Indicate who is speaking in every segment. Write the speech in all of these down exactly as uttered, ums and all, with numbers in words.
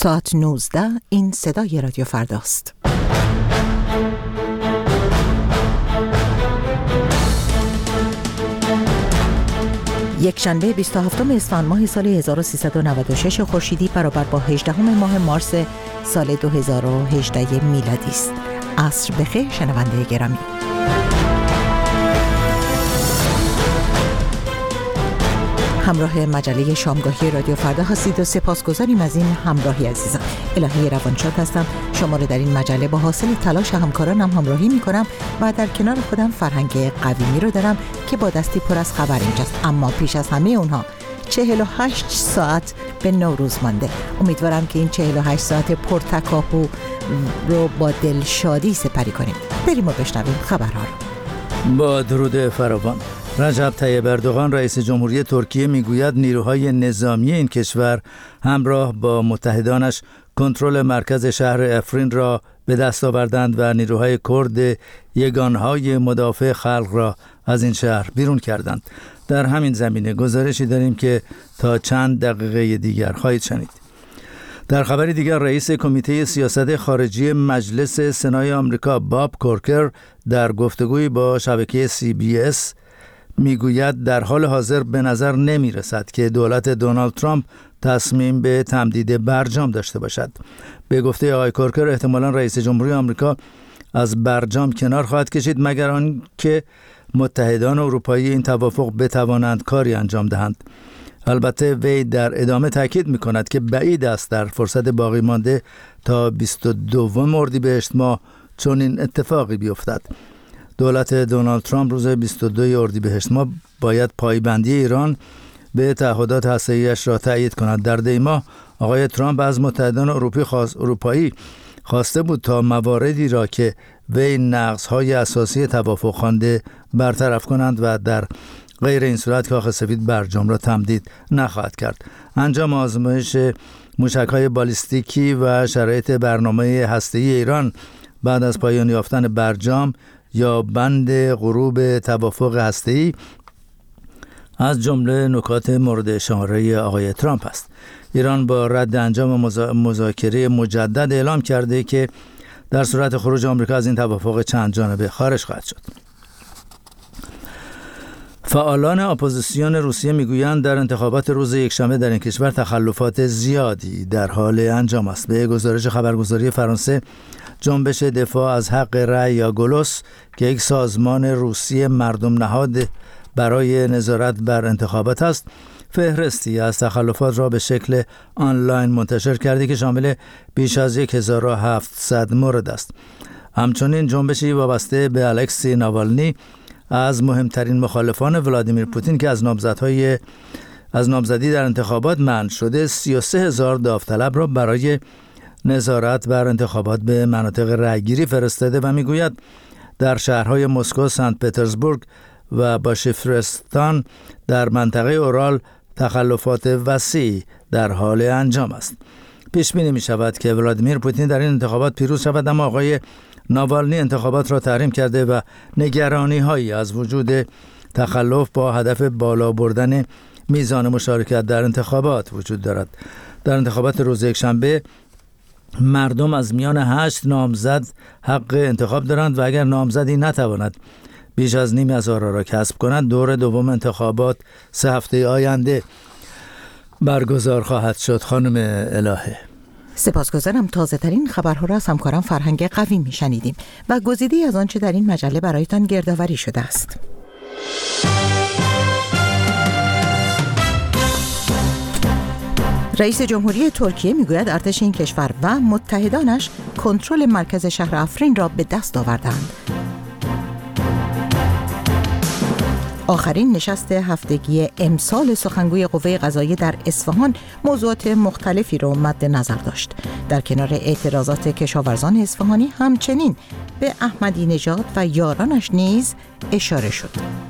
Speaker 1: ساعت نوزده، این صدای رادیو فرداست. یک شنبه بیست و هفتم اسفند ماه سال هزار و سیصد و نود و شش خورشیدی برابر با هجدهم ماه مارس سال دو هزار و هجده میلادی است. عصر بخیر شنونده گرامی. همراه مجله شامگاهی رادیو فردا هستید و سپاسگزاریم از این همراهی عزیزان. الهی روانشاد هستم. شما رو در این مجله با حاصل تلاش همکارانم همراهی می کنم و در کنار خودم فرهنگ قویمی رو دارم که با دستی پر از خبر اینجاست. اما پیش از همه اونها چهل و هشت ساعت به نوروز مانده. امیدوارم که این چهل و هشت ساعت پرتکاپو رو با دلشادی سپری کنیم. بریم و بشنویم خبرها رو.
Speaker 2: با درود فراوان. رجب طیب اردوغان رئیس جمهوری ترکیه میگوید نیروهای نظامی این کشور همراه با متحدانش کنترل مرکز شهر افرین را به دست آوردند و نیروهای کرد یگانهای مدافع خلق را از این شهر بیرون کردند. در همین زمینه گزارشی داریم که تا چند دقیقه دیگر خواهید شنید. در خبر دیگر رئیس کمیته سیاست خارجی مجلس سنای آمریکا باب کورکر در گفتگویی با شبکه سی بی اس میگوید در حال حاضر به نظر نمی رسد که دولت دونالد ترامپ تصمیم به تمدید برجام داشته باشد. به گفته آقای کورکر احتمالاً رئیس جمهوری آمریکا از برجام کنار خواهد کشید مگر آنکه متحدان اروپایی این توافق بتوانند کاری انجام دهند. البته وی در ادامه تاکید می کند که بعید است در فرصت باقی مانده تا بیست و دوم اردیبهشت ماه چنین اتفاقی بیفتد. دولت دونالد ترامپ روز بیست و دوم اردیبهشت ماه باید پایبندی ایران به تعهدات هسته‌ای‌اش را تأیید کند. در دی ماه آقای ترامپ از متحدان اروپایی خواست اروپایی خواسته بود تا مواردی را که وی نقض‌های اساسی توافق خوانده برطرف کنند و در غیر این صورت کاخ سفید برجام را تمدید نخواهد کرد. انجام آزمایش موشک‌های بالیستیکی و شرایط برنامه هسته‌ای ایران بعد از پایان یافتن برجام یا بند غروب توافق هسته‌ای از جمله نکات مورد شماره آقای ترامپ است. ایران با رد انجام مذا... مذاکره مجدد اعلام کرده که در صورت خروج آمریکا از این توافق چند جانبه خارج خواهد شد. فعالان اپوزیسیون روسیه میگویند در انتخابات روز یکشنبه در این کشور تخلفات زیادی در حال انجام است. به گزارش خبرگزاری فرانسه جنبش دفاع از حق رأی یا گلوس که یک سازمان روسی مردم نهاد برای نظارت بر انتخابات است، فهرستی از تخلفات را به شکل آنلاین منتشر کرده که شامل بیش از هزار و هفتصد مورد است. همچنین جنبشی وابسته به الکسی ناوالنی از مهمترین مخالفان ولادیمیر پوتین که از نامزدهای از نامزدی در انتخابات منع شده سی و سه هزار داوطلب را برای نظارت بر انتخابات به مناطق رأیگیری فرستاده و میگوید در شهرهای مسکو، سنت پترزبورگ و باشیفرستان در منطقه اورال تخلفات وسیع در حال انجام است. پیش بینی می شود که ولادیمیر پوتین در این انتخابات پیروز شود، اما آقای ناوالنی انتخابات را تحریم کرده و نگرانی هایی از وجود تخلف با هدف بالا بردن میزان مشارکت در انتخابات وجود دارد. در انتخابات روز یکشنبه مردم از میان هشت نامزد حق انتخاب دارند و اگر نامزدی نتواند بیش از نیم هزار را کسب کند، دور دوم انتخابات سه هفته آینده برگزار خواهد شد. خانم الهه
Speaker 1: سپاسگزارم. تازه ترین خبرها را از همکارم فرهنگ قوی میشنیدیم و گزیده‌ای از آنچه در این مجله برایتان گردآوری شده است. رئیس جمهوری ترکیه میگوید ارتش این کشور و متحدانش کنترل مرکز شهر افرین را به دست آوردند. آخرین نشست هفتگی امسال سخنگوی قوه قضاییه در اصفهان موضوعات مختلفی را مد نظر داشت. در کنار اعتراضات کشاورزان اصفهانی همچنین به احمدی نژاد و یارانش نیز اشاره شد.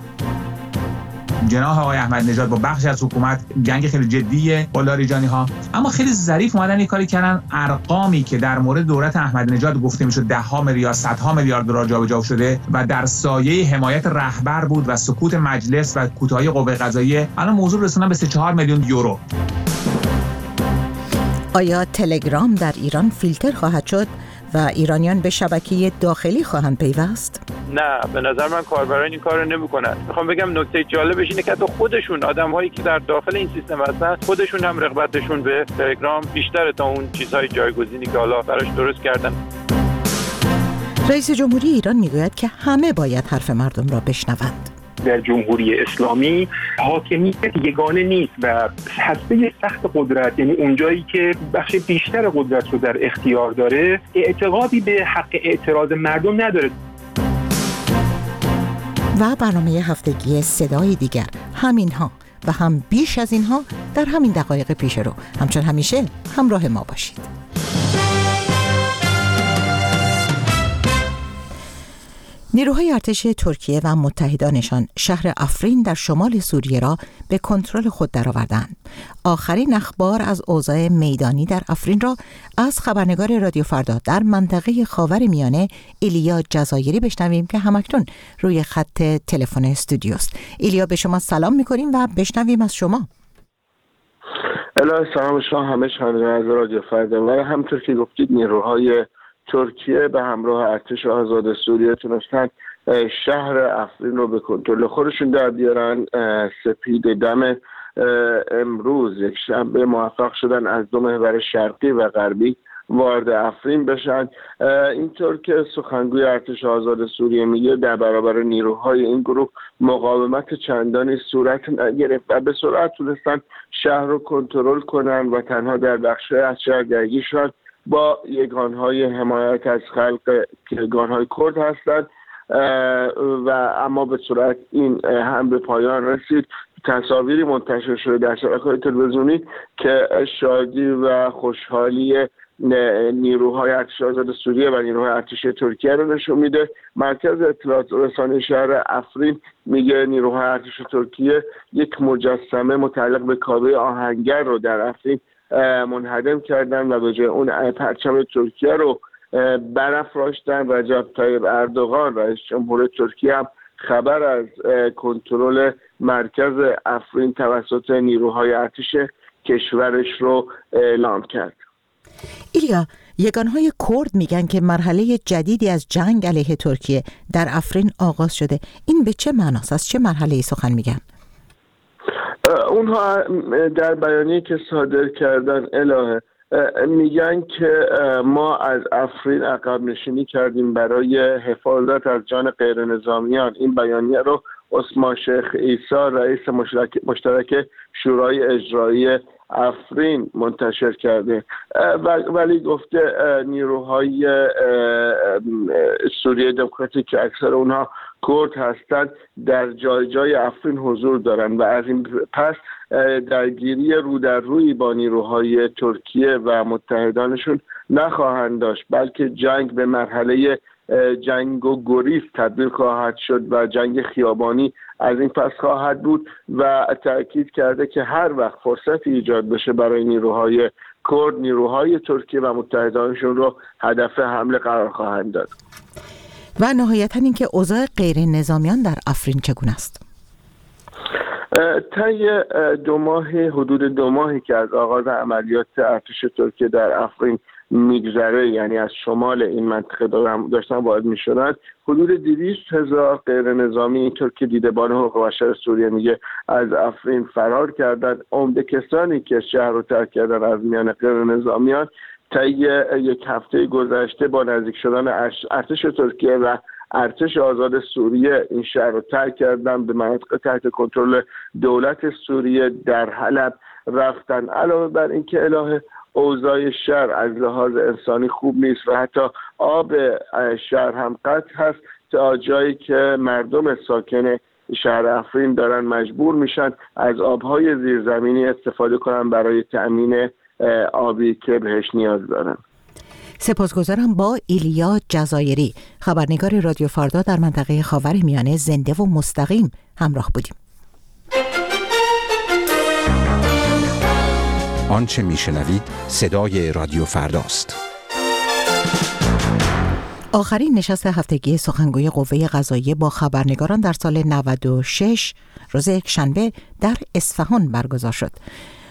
Speaker 3: جناح آقای احمدی نژاد با بخشی از حکومت جنگ خیلی جدیه با لاریجانی ها، اما خیلی ظریف اومدن یک کاری کردن. ارقامی که در مورد دولت احمدی نژاد گفته میشد ده ها میلیارد صدها میلیارد دلار جابجا شده و در سایه حمایت رهبر بود و سکوت مجلس و کوتاهی قوه قضاییه، الان موضوع رسوندن به سه چهار میلیون یورو.
Speaker 1: آیا تلگرام در ایران فیلتر خواهد شد و ایرانیان به شبکه داخلی خواهند پیوست؟
Speaker 4: نه، به نظر من کاربران این کارو نمی‌کنن. میخوام بگم نکته جالبش اینه که حتی خودشون آدم‌هایی که در داخل این سیستم هستن خودشون هم رغبتشون به تلگرام بیشتره تا اون چیزهای جایگزینی که حالا براش درست کردن.
Speaker 1: رئیس جمهوری ایران میگوید که همه باید حرف مردم را بشنوند.
Speaker 5: در جمهوری اسلامی حاکمیت یگانه نیست و هسته سخت قدرت، یعنی اونجایی که بخش بیشتر قدرت رو در اختیار داره، اعتقادی به حق اعتراض مردم نداره.
Speaker 1: و برنامه هفتگی صدای دیگر، همینها و هم بیش از اینها در همین دقایق پیش رو. همچون همیشه همراه ما باشید. نیروهای ارتش ترکیه و متحدانشان شهر افرین در شمال سوریه را به کنترل خود درآوردند. آخرین اخبار از اوضاع میدانی در افرین را از خبرنگار رادیو فردا در منطقه خاورمیانه ایلیا جزایری بشنویم که همکنون روی خط تلفن استودیوست. ایلیا، به شما سلام می‌کنیم و بشنویم از شما.
Speaker 6: الهی سلام شما همه شنوندگان رادیو فردا. و همونطور که گفتید نیروهای ترکیه به همراه ارتش آزاد سوریه تونستن شهر افرین رو به کنترل خودشون در بیارن. سپید دم امروز یک شنبه موفق شدن از دو محور شرقی و غربی وارد افرین بشن. اینطور که سخنگوی ارتش آزاد سوریه میگه در برابر نیروهای این گروه مقاومت چندانی صورت نگرفت و به سرعت تونستن شهر رو کنترل کنن و تنها در بخش از شهر درگیر شدن با یگانهای حمایت از خلق که یگانهای کرد هستند و اما به صورت این هم به پایان رسید. تصاویری منتشر شده در شبکه‌های تلویزیونی که شادی و خوشحالی نیروهای ارتش آزاد سوریه و نیروهای ارتش ترکیه رو نشون میده. مرکز اطلاعات رسانه شهر افرین میگه نیروهای ارتش ترکیه یک مجسمه متعلق به کعبه آهنگر رو در افرین منهدم کردن و به جای اون پرچم ترکیه رو برافراشتن. رجب طیب اردوغان رئیس جمهور ترکیه هم خبر از کنترل مرکز افرین توسط نیروهای ارتش کشورش رو اعلام کرد.
Speaker 1: ایلیا، یگانهای کرد میگن که مرحله جدیدی از جنگ علیه ترکیه در افرین آغاز شده. این به چه معناست؟ از چه مرحله‌ای سخن میگن؟
Speaker 6: اونها در بیانیه‌ای که صادر کردن الهه میگن که ما از افرین عقب نشینی کردیم برای حفاظت از جان غیر نظامیان. این بیانیه رو عثمان شیخ عیسی رئیس مشترک شورای اجرایی افرین منتشر کرده، ولی گفته نیروهای سوریه دموکراتیک که اکثر اونها کرد هستند در جای جای افرین حضور دارند و از این پس درگیری رو در روی با نیروهای ترکیه و متحدانشون نخواهند داشت، بلکه جنگ به مرحله جنگ و گریز تبدیل خواهد شد و جنگ خیابانی از این پس خواهد بود و تأکید کرده که هر وقت فرصتی ایجاد بشه برای نیروهای کرد، نیروهای ترکیه و متحدانشون رو هدف حمله قرار خواهند داد.
Speaker 1: و نهایتاً اینکه اوضاع غیر نظامیان در افرین چگونه است؟
Speaker 6: طی دو ماه حدود دو ماهی که از آغاز عملیات ارتش ترکیه در افرین میگذره، یعنی از شمال این منطقه داشتن وارد میشدن، حدود دویست هزار غیر نظامی اینطور که دیدبان حقوق بشر سوریه میگه از افرین فرار کردن. عمده کسانی که شهر رو ترک کردن از میان غیر نظامیان طی یک هفته گذشته با نزدیک شدن ارتش ترکیه و ارتش آزاد سوریه این شهر رو ترک کردن، به مناطق تحت کنترل دولت سوریه در حلب رفتن. علاوه بر اینکه الهه اوضاع شهر از لحاظ انسانی خوب نیست و حتی آب شهر هم قطع هست، تا جایی که مردم ساکن شهر افرین دارن مجبور میشن از آبهای زیرزمینی استفاده کنن برای تأمین آبی که بهش نیاز دارن.
Speaker 1: سپاسگزارم. با ایلیا جزایری، خبرنگار رادیو فردا در منطقه خاورمیانه، زنده و مستقیم همراه بودیم.
Speaker 7: آنچه میشنوید صدای رادیو فرداست.
Speaker 1: آخرین نشست هفتگی سخنگوی قوه قضاییه با خبرنگاران در سال نود و شش روز یک شنبه در اصفهان برگزار شد.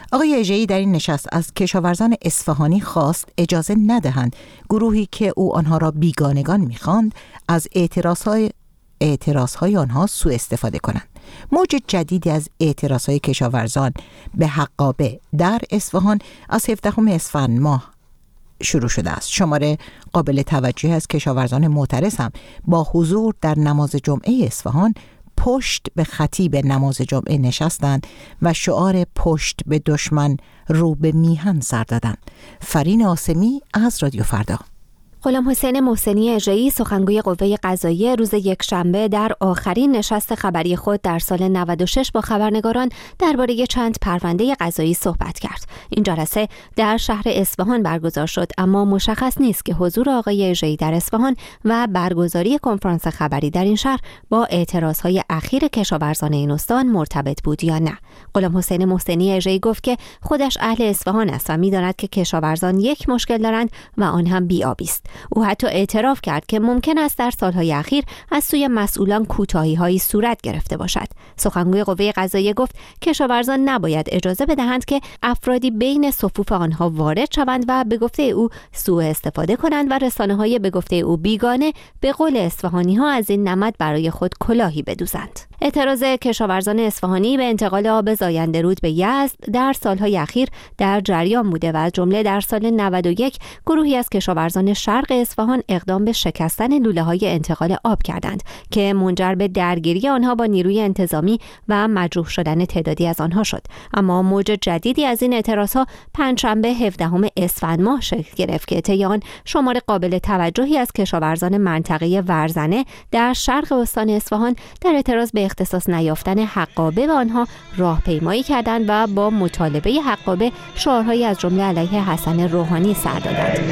Speaker 1: آقای اژه‌ای در این نشست از کشاورزان اصفهانی خواست اجازه ندهند گروهی که او آنها را بیگانگان می‌خواند از اعتراضهای اعتراضهای آنها سوء استفاده کنند. موج جدیدی از اعتراضهای کشاورزان به حقابه در اصفهان از هفدهم اسفند ماه شروع شده است. شماره قابل توجهی از کشاورزان معترض هم با حضور در نماز جمعه اصفهان پشت به خطیب نماز جمعه نشستند و شعار پشت به دشمن رو به میهن سر دادند. فرین آسمی از رادیو فردا.
Speaker 8: غلام حسین محسنی اژه‌ای سخنگوی قوه قضاییه روز یکشنبه در آخرین نشست خبری خود در سال نود و شش با خبرنگاران درباره چند پرونده قضایی صحبت کرد. این جلسه در شهر اصفهان برگزار شد، اما مشخص نیست که حضور آقای اژه‌ای در اصفهان و برگزاری کنفرانس خبری در این شهر با اعتراضهای اخیر کشاورزان این استان مرتبط بود یا نه. غلام حسین محسنی اژه‌ای گفت که خودش اهل اصفهان است و می‌داند که کشاورزان یک مشکل دارند و آن هم بی‌آبی است. او حتی اعتراف کرد که ممکن است در سالهای اخیر از سوی مسئولان کوتاهی‌هایی صورت گرفته باشد. سخنگوی قوه قضاییه گفت کشاورزان نباید اجازه بدهند که افرادی بین صفوف آنها وارد شوند و به گفته او سوء استفاده کنند و رسانه‌های به گفته او بیگانه به قول اصفهانی‌ها از این نمد برای خود کلاهی بدوزند. اعتراض کشاورزان اصفهانی به انتقال آب زاینده رود به یزد در سالهای اخیر در جریان بوده و از جمله در سال نود و یک گروهی از کشاورزان شرق اصفهان اقدام به شکستن لوله‌های انتقال آب کردند که منجر به درگیری آنها با نیروی انتظامی و مجروح شدن تعدادی از آنها شد. اما موج جدیدی از این اعتراضها پنجشنبه هفدهم اسفند ماه شکل گرفت که طی آن شمار قابل توجهی از کشاورزان منطقه ورزنه در شرق استان اصفهان در اعتراض به اختصاص نیافتن حقابه به آنها راهپیمایی کردند و با مطالبه حقابه شعارهایی از جمله علیه حسن روحانی سر دادند.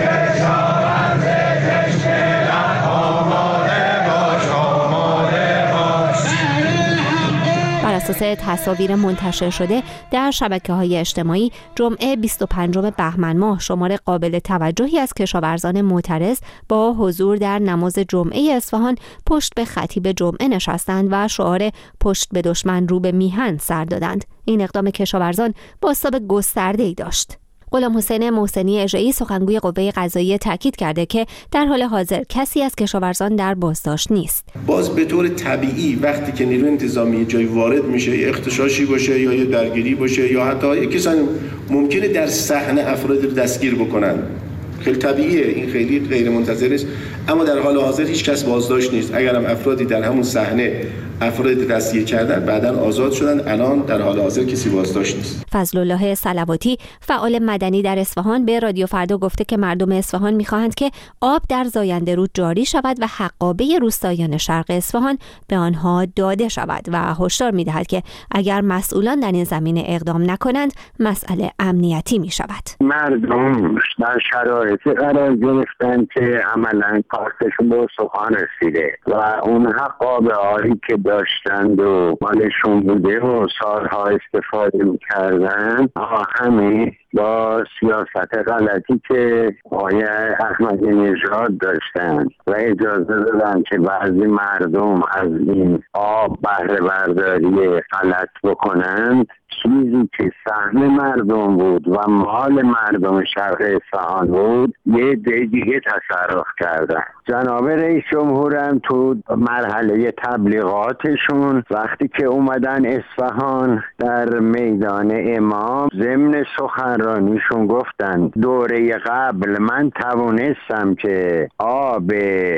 Speaker 8: بر اساس تصاویر منتشر شده در شبکه‌های اجتماعی جمعه بیست و پنجم بهمن ماه شمار قابل توجهی از کشاورزان معترض با حضور در نماز جمعه اصفهان پشت به خطیب جمعه نشستند و شعار پشت به دشمن رو به میهن سر دادند. این اقدام کشاورزان بازتاب گسترده‌ای داشت. غلام حسین محسنی اژه‌ای سخنگوی قوه قضاییه تاکید کرده که در حال حاضر کسی از کشاورزان در بازداشت نیست.
Speaker 9: باز به طور طبیعی وقتی که نیروی انتظامی جای وارد میشه، اختشاشی باشه یا یه درگیری باشه یا حتی کسانی ممکنه در صحنه افراد رو دستگیر بکنن، خیلی طبیعیه، این خیلی غیر منتظر است. اما در حال حاضر هیچ کس بازداشت نیست. اگرم افرادی در همون صحنه افراد دستگیر کردن بعداً آزاد شدن، الان در حال حاضر کسی بازداشت نیست.
Speaker 8: فضل الله صلواتی فعال مدنی در اصفهان به رادیو فردا گفته که مردم اصفهان می‌خواهند که آب در زاینده رود جاری شود و حقابه روستایان شرق اصفهان به آنها داده شود و هشدار می‌دهد که اگر مسئولان در این زمینه اقدام نکنند مسئله امنیتی می‌شود.
Speaker 10: مردم در شرایطی قرار گرفتن که عملاً کارتشون به سخن رسیده و اون حقابه هایی که داشتند و مالشون بوده و سالها استفاده میکردن همه با سیاست غلطی که آقای احمدی نژاد داشتن و اجازه دادن که بعضی مردم از این آب بهره برداری غلط بکنند، چیزی که سهم مردم بود و مال مردم شرق اصفهان بود یه دی دیگه تصرف کردن. جناب رئیس جمهورم تو مرحله تبلیغاتشون وقتی که اومدن اصفهان در میدان امام ضمن سخنرانیشون گفتن دوره قبل من توانستم که آب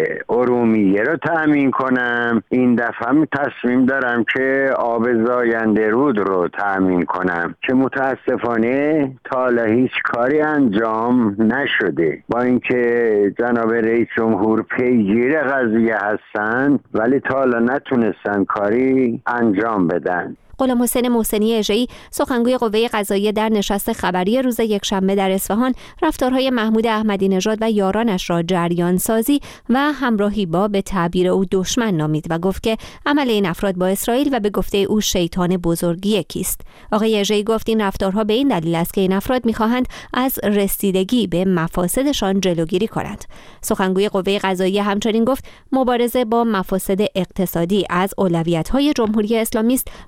Speaker 10: ارومیه رو تأمین کنم، این دفعه تصمیم دارم که آب زاینده رود رو تأمین کنم که متاسفانه تا حالا هیچ کاری انجام نشده. با اینکه جناب رئیس جمهور پیگیر قضیه هستن ولی تا حالا نتونستن کاری انجام بدن.
Speaker 8: غلام حسین محسنی اژه‌ای سخنگوی قوه قضاییه در نشست خبری روز یکشنبه در اصفهان رفتارهای محمود احمدی نژاد و یارانش را جریان سازی و همراهی با به تعبیر او دشمن نامید و گفت که عمل این افراد با اسرائیل و به گفته او شیطان بزرگی یکیست. آقای اژه‌ای گفت این رفتارها به این دلیل است که این افراد می‌خواهند از رسیدگی به مفاسدشان جلوگیری کنند. سخنگوی قوه قضاییه همچنین گفت مبارزه با مفاسد اقتصادی از اولویت‌های جمهوری اسلامی است و در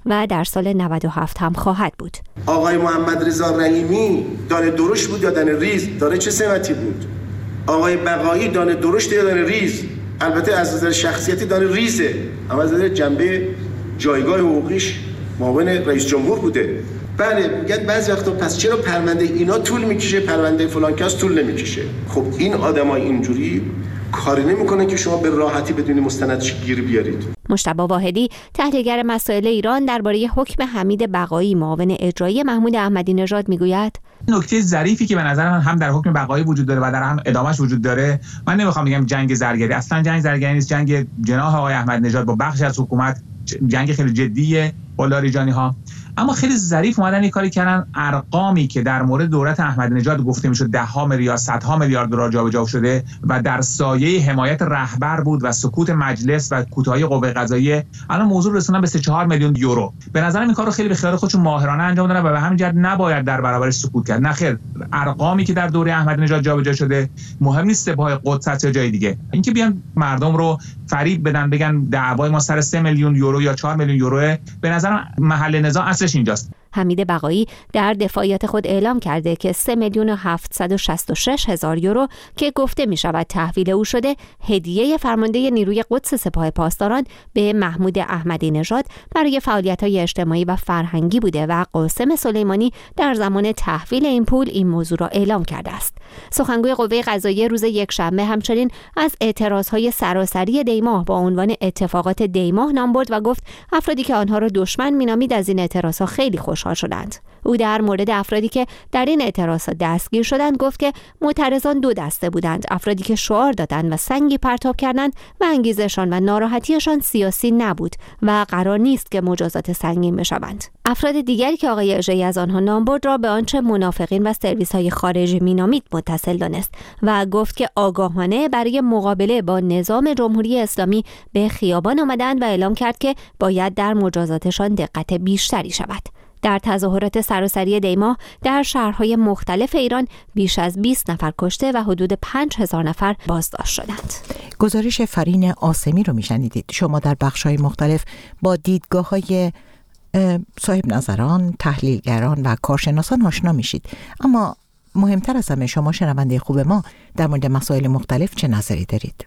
Speaker 8: در سال نود و هفت هم خواهد بود.
Speaker 9: آقای محمد رضا رحیمی دانه درشت بود یا دانه ریز؟ دانه چه سمتی بود؟ آقای بقایی دانه درشت یا دانه ریز؟ البته از نظر شخصیتی دانه ریزه، اما از نظر جنبه جایگاه حقوقیش معاون رئیس جمهور بوده. بله میگن بعضی وقتا پس چرا پرونده اینا طول میکشه، پرونده فلان کس طول نمیکشه؟ خب این آدمای اینجوری کاری نمیکنن که شما به راحتی بدونی مستندش گیر بیارید.
Speaker 8: مجتبی واحدی تحلیلگر مسائل ایران درباره حکم حمید بقایی معاون اجرایی محمود احمدی نژاد میگوید
Speaker 3: نکته ظریفی که به نظر من هم در حکم بقایی وجود داره و در هم ادامهش وجود داره، من نمیخوام بگم جنگ زرگری، اصلا جنگ زرگری نیست، جنگ جناح آقای احمدی نژاد با بخشی از حکومت، جنگ خیلی جدیه با لاریجانی ها، اما خیلی ظریف اومدن این کاری کردن. ارقامی که در مورد دولت احمدی نژاد گفته میشد ده ها میلیارد صدها میلیارد دلار جابجا شده و در سایه حمایت رهبر بود و سکوت مجلس و کوتاهی قوه قضاییه، الان موضوع رسوندن به سه چهار میلیون یورو. به نظرم این کارو خیلی به خیال خودشون ماهرانه انجام دادن و به همین جهت نباید در برابرش سکوت کرد. نه خیر، ارقامی که در دوره احمدی نژاد جابجا شده مهم نیست سپاه قدس یا جای دیگه، اینکه بیان مردم رو فریب بدن بگن دعوای ما سر سه میلیون یورو یا چهار میلیون یورو، به نظرم محل نزاع اصلش اینجاست.
Speaker 8: حمید بقایی در دفاعیات خود اعلام کرده که سه میلیون و هفتصد و شصت و شش هزار یورو که گفته می شود تحویل او شده هدیه فرمانده نیروی قدس سپاه پاسداران به محمود احمدی نژاد برای فعالیت‌های اجتماعی و فرهنگی بوده و قاسم سلیمانی در زمان تحویل این پول این موضوع را اعلام کرده است. سخنگوی قوه قضاییه روز یکشنبه همچنین از اعتراضهای سراسری دیماه با عنوان اتفاقات دیماه نام برد و گفت افرادی که آنها را دشمن می‌نامید از این اعتراضها خیلی خوشحال شدند. او در مورد افرادی که در این اعتراضات دستگیر شدند گفت که معترضان دو دسته بودند: افرادی که شعار دادند و سنگی پرتاب کردند و انگیزشان و ناراحتیشان سیاسی نبود و قرار نیست که مجازات سنگین بشوند. افراد دیگری که آقای اژه‌ای از آنها نام برد را به آنچه منافقین و سرویس‌های خارجی مینامید متصل دانست و گفت که آگاهانه برای مقابله با نظام جمهوری اسلامی به خیابان آمدند و اعلام کرد که باید در مجازاتشان دقت بیشتری شود. در تظاهرات سراسری دیماه در شهرهای مختلف ایران بیش از بیست نفر کشته و حدود پنج هزار نفر بازداشت شدند.
Speaker 1: گزارش فرین آسمی رو میشنیدید. شما در بخش‌های مختلف با دیدگاه‌های صاحب نظران، تحلیلگران و کارشناسان آشنا میشید، اما مهمتر از همه شما شنونده خوب ما در مورد مسائل مختلف چه نظری دارید؟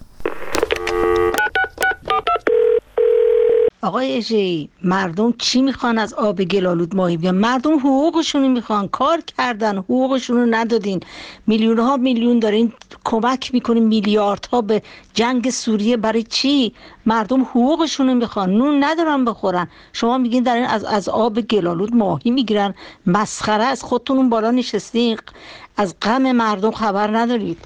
Speaker 11: آقای اژه‌ای، مردم چی میخوان از آب گلالود ماهی بیان؟ مردم حقوقشون میخوان، کار کردن حقوقشون رو ندادین، میلیون ها میلیون دارین کمک میکنین، میلیاردها به جنگ سوریه. برای چی؟ مردم حقوقشون رو میخوان، نون ندارن بخورن. شما میگین دارین از از آب گلالود ماهی میگیرن. مسخره. از خودتون اون بالا نشستین، از غم مردم خبر ندارید.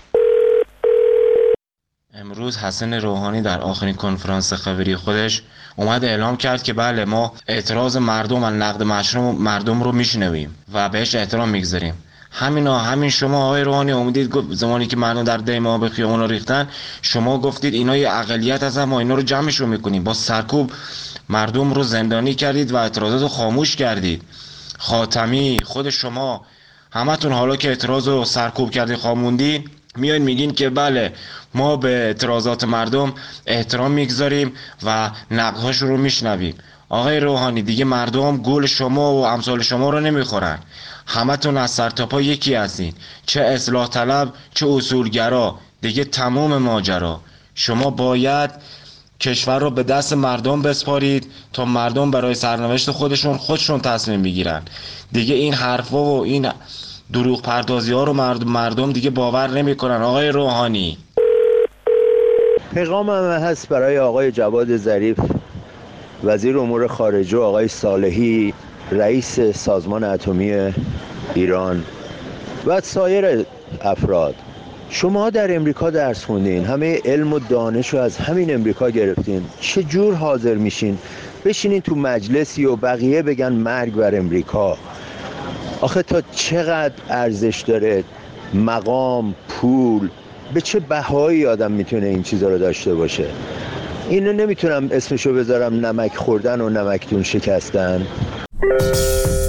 Speaker 12: امروز حسن روحانی در آخرین کنفرانس خبری خودش اومد اعلام کرد که بله ما اعتراض مردم و نقد مشروع مردم رو میشنویم و بهش احترام میگذاریم. همینا همین شما آقای روحانی اومدید زمانی که مردم در دیماه به خیابونا ریختن، شما گفتید اینا یه اقلیت هستن، ما اینا رو جمعش رو میکنیم. با سرکوب مردم رو زندانی کردید و اعتراضات رو خاموش کردید. خاتمی، خود شما همتون حالا که اعتراض رو سرکوب کردید خاموندین، میاین میگین که بله ما به اعتراضات مردم احترام میگذاریم و نقدهاش رو میشنویم. آقای روحانی دیگه مردم گول شما و امثال شما رو نمیخورن. همتون از سر تا پا یکی هستین، چه اصلاح طلب چه اصولگرا، دیگه تمام ماجرا. شما باید کشور رو به دست مردم بسپارید تا مردم برای سرنوشت خودشون خودشون تصمیم بگیرن. دیگه این حرفا و این دروغ پردازی ها رو مردم, مردم دیگه باور نمی کنن. آقای روحانی،
Speaker 13: پیغام هم هست برای آقای جواد ظریف وزیر امور خارجه و آقای صالحی رئیس سازمان اتمی ایران و سایر افراد. شما در امریکا درس خوندین، همه علم و دانش رو از همین امریکا گرفتین، چه جور حاضر میشین بشینین تو مجلسی و بقیه بگن مرگ بر امریکا؟ آخه تا چقدر ارزش داره مقام، پول، به چه بهایی آدم میتونه این چیزا رو داشته باشه؟ اینو نمیتونم اسمشو بذارم نمک خوردن و نمکتون شکستن.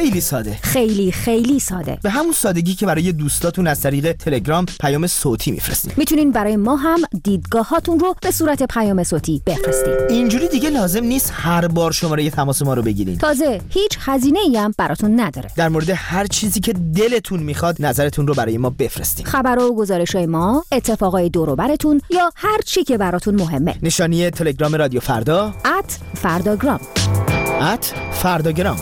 Speaker 14: خیلی ساده،
Speaker 15: خیلی خیلی ساده،
Speaker 14: به همون سادگی که برای دوستاتون از طریق تلگرام پیام صوتی میفرستین.
Speaker 15: میتونین برای ما هم دیدگاهاتون رو به صورت پیام صوتی بفرستین.
Speaker 14: اینجوری دیگه لازم نیست هر بار شماره تماس ما رو بگیرین.
Speaker 15: تازه هیچ هزینه‌ای هم براتون نداره.
Speaker 14: در مورد هر چیزی که دلتون میخواد نظرتون رو برای ما بفرستین.
Speaker 15: خبر و گزارش‌های ما، اتفاقای دور و براتون یا هر چی که براتون مهمه.
Speaker 14: نشانی تلگرام رادیو فردا
Speaker 15: ات فرداگرام
Speaker 14: ات فرداگرام.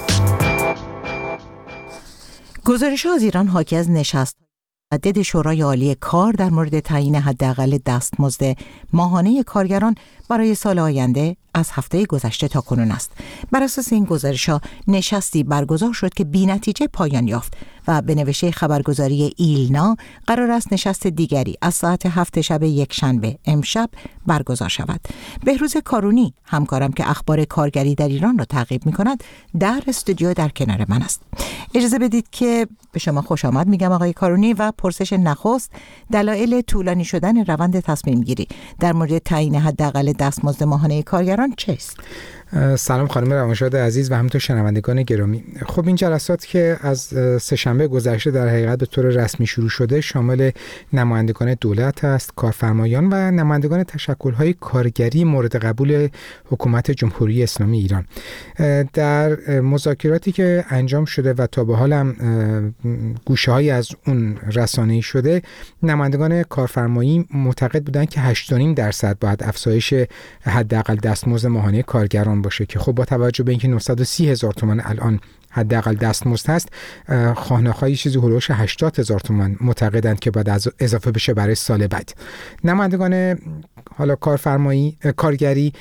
Speaker 1: گزارش از ایران حاکی از نشست متعدد شورای عالی کار در مورد تعیین حداقل دستمزد ماهانه کارگران برای سال آینده از هفته گذشته تا کنون است. بر اساس این گزارش‌ها نشستی برگزار شد که بی‌نتیجه پایان یافت و به نوشته خبرگزاری ایلنا قرار است نشست دیگری از ساعت هفت شب یک شنبه امشب برگزار شود. بهروز کارونی، همکارم که اخبار کارگری در ایران را تعقیب می‌کند، در استودیو در کنار من است. اجازه بدید که به شما خوش آمد میگم آقای کارونی و پرسش نخست دلایل طولانی شدن روند تصمیم گیری در مورد تعیین حداقل دستمزد ماهانه کارگران چیست؟
Speaker 16: سلام خانم روانشاد عزیز و همینطور شنوندگان گرامی. خب این جلسات که از سه‌شنبه گذشته در حقیقت به طور رسمی شروع شده شامل نمایندگان دولت است، کارفرمایان و نمایندگان تشکل‌های کارگری مورد قبول حکومت جمهوری اسلامی ایران. در مذاکراتی که انجام شده و تا به حال هم گوشه‌هایی از اون رسانه‌ای شده، نمایندگان کارفرمایی معتقد بودند که هشت و نیم درصد باید افزایش حداقل دستمزد ماهانه کارگران باشه که خب با توجه به اینکه نهصد و سی هزار تومان الان حداقل دستمزد هست، خانه‌های چیزی هولوش هشتاد هزار تومان معتقدند که باید اضافه بشه برای سال بعد. نمایندگان حالا کارفرمایی کارگری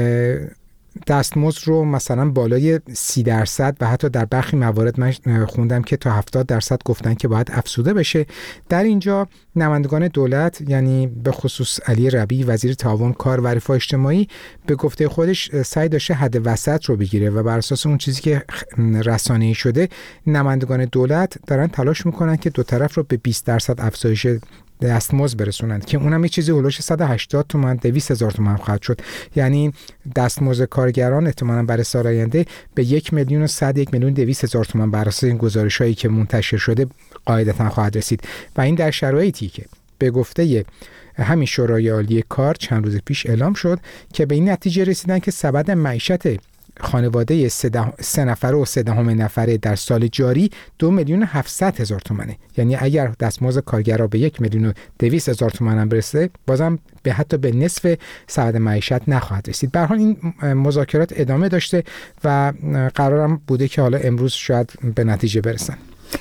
Speaker 16: دستمزد رو مثلا بالای سی درصد و حتی در برخی موارد من خوندم که تا هفتاد درصد گفتن که باید افزوده بشه. در اینجا نمایندگان دولت، یعنی به خصوص علی ربیعی وزیر تعاون کار و رفاه اجتماعی، به گفته خودش سعی داشته حد وسط رو بگیره و بر اساس اون چیزی که رسانه‌ای شده نمایندگان دولت دارن تلاش میکنن که دو طرف رو به بیست درصد افزایش دستمزد برسونند که اونم یه چیزی هولوش صد و هشتاد تومان دویست هزار تومان خواهد شد. یعنی دستمزد کارگران احتمالاً برای سال آینده به یک میلیون و صد یک میلیون دویست هزار تومان بر اساس این گزارش‌هایی که منتشر شده قاعدتاً خواهد رسید و این در شرایطی که به گفته همین شورای عالی کار چند روز پیش اعلام شد که به این نتیجه رسیدن که سبد معیشت خانواده سه, سه نفره و سه دهم نفره در سال جاری دو میلیون و هفتصد هزار تومانه. یعنی اگر دستمزد کارگرها به یک میلیون و دویست هزار تومان هم برسه، بازم به حتی به نصف سبد معیشت نخواهد رسید. به هر حال این مذاکرات ادامه داشته و قرارم بوده که حالا امروز شاید به نتیجه برسن.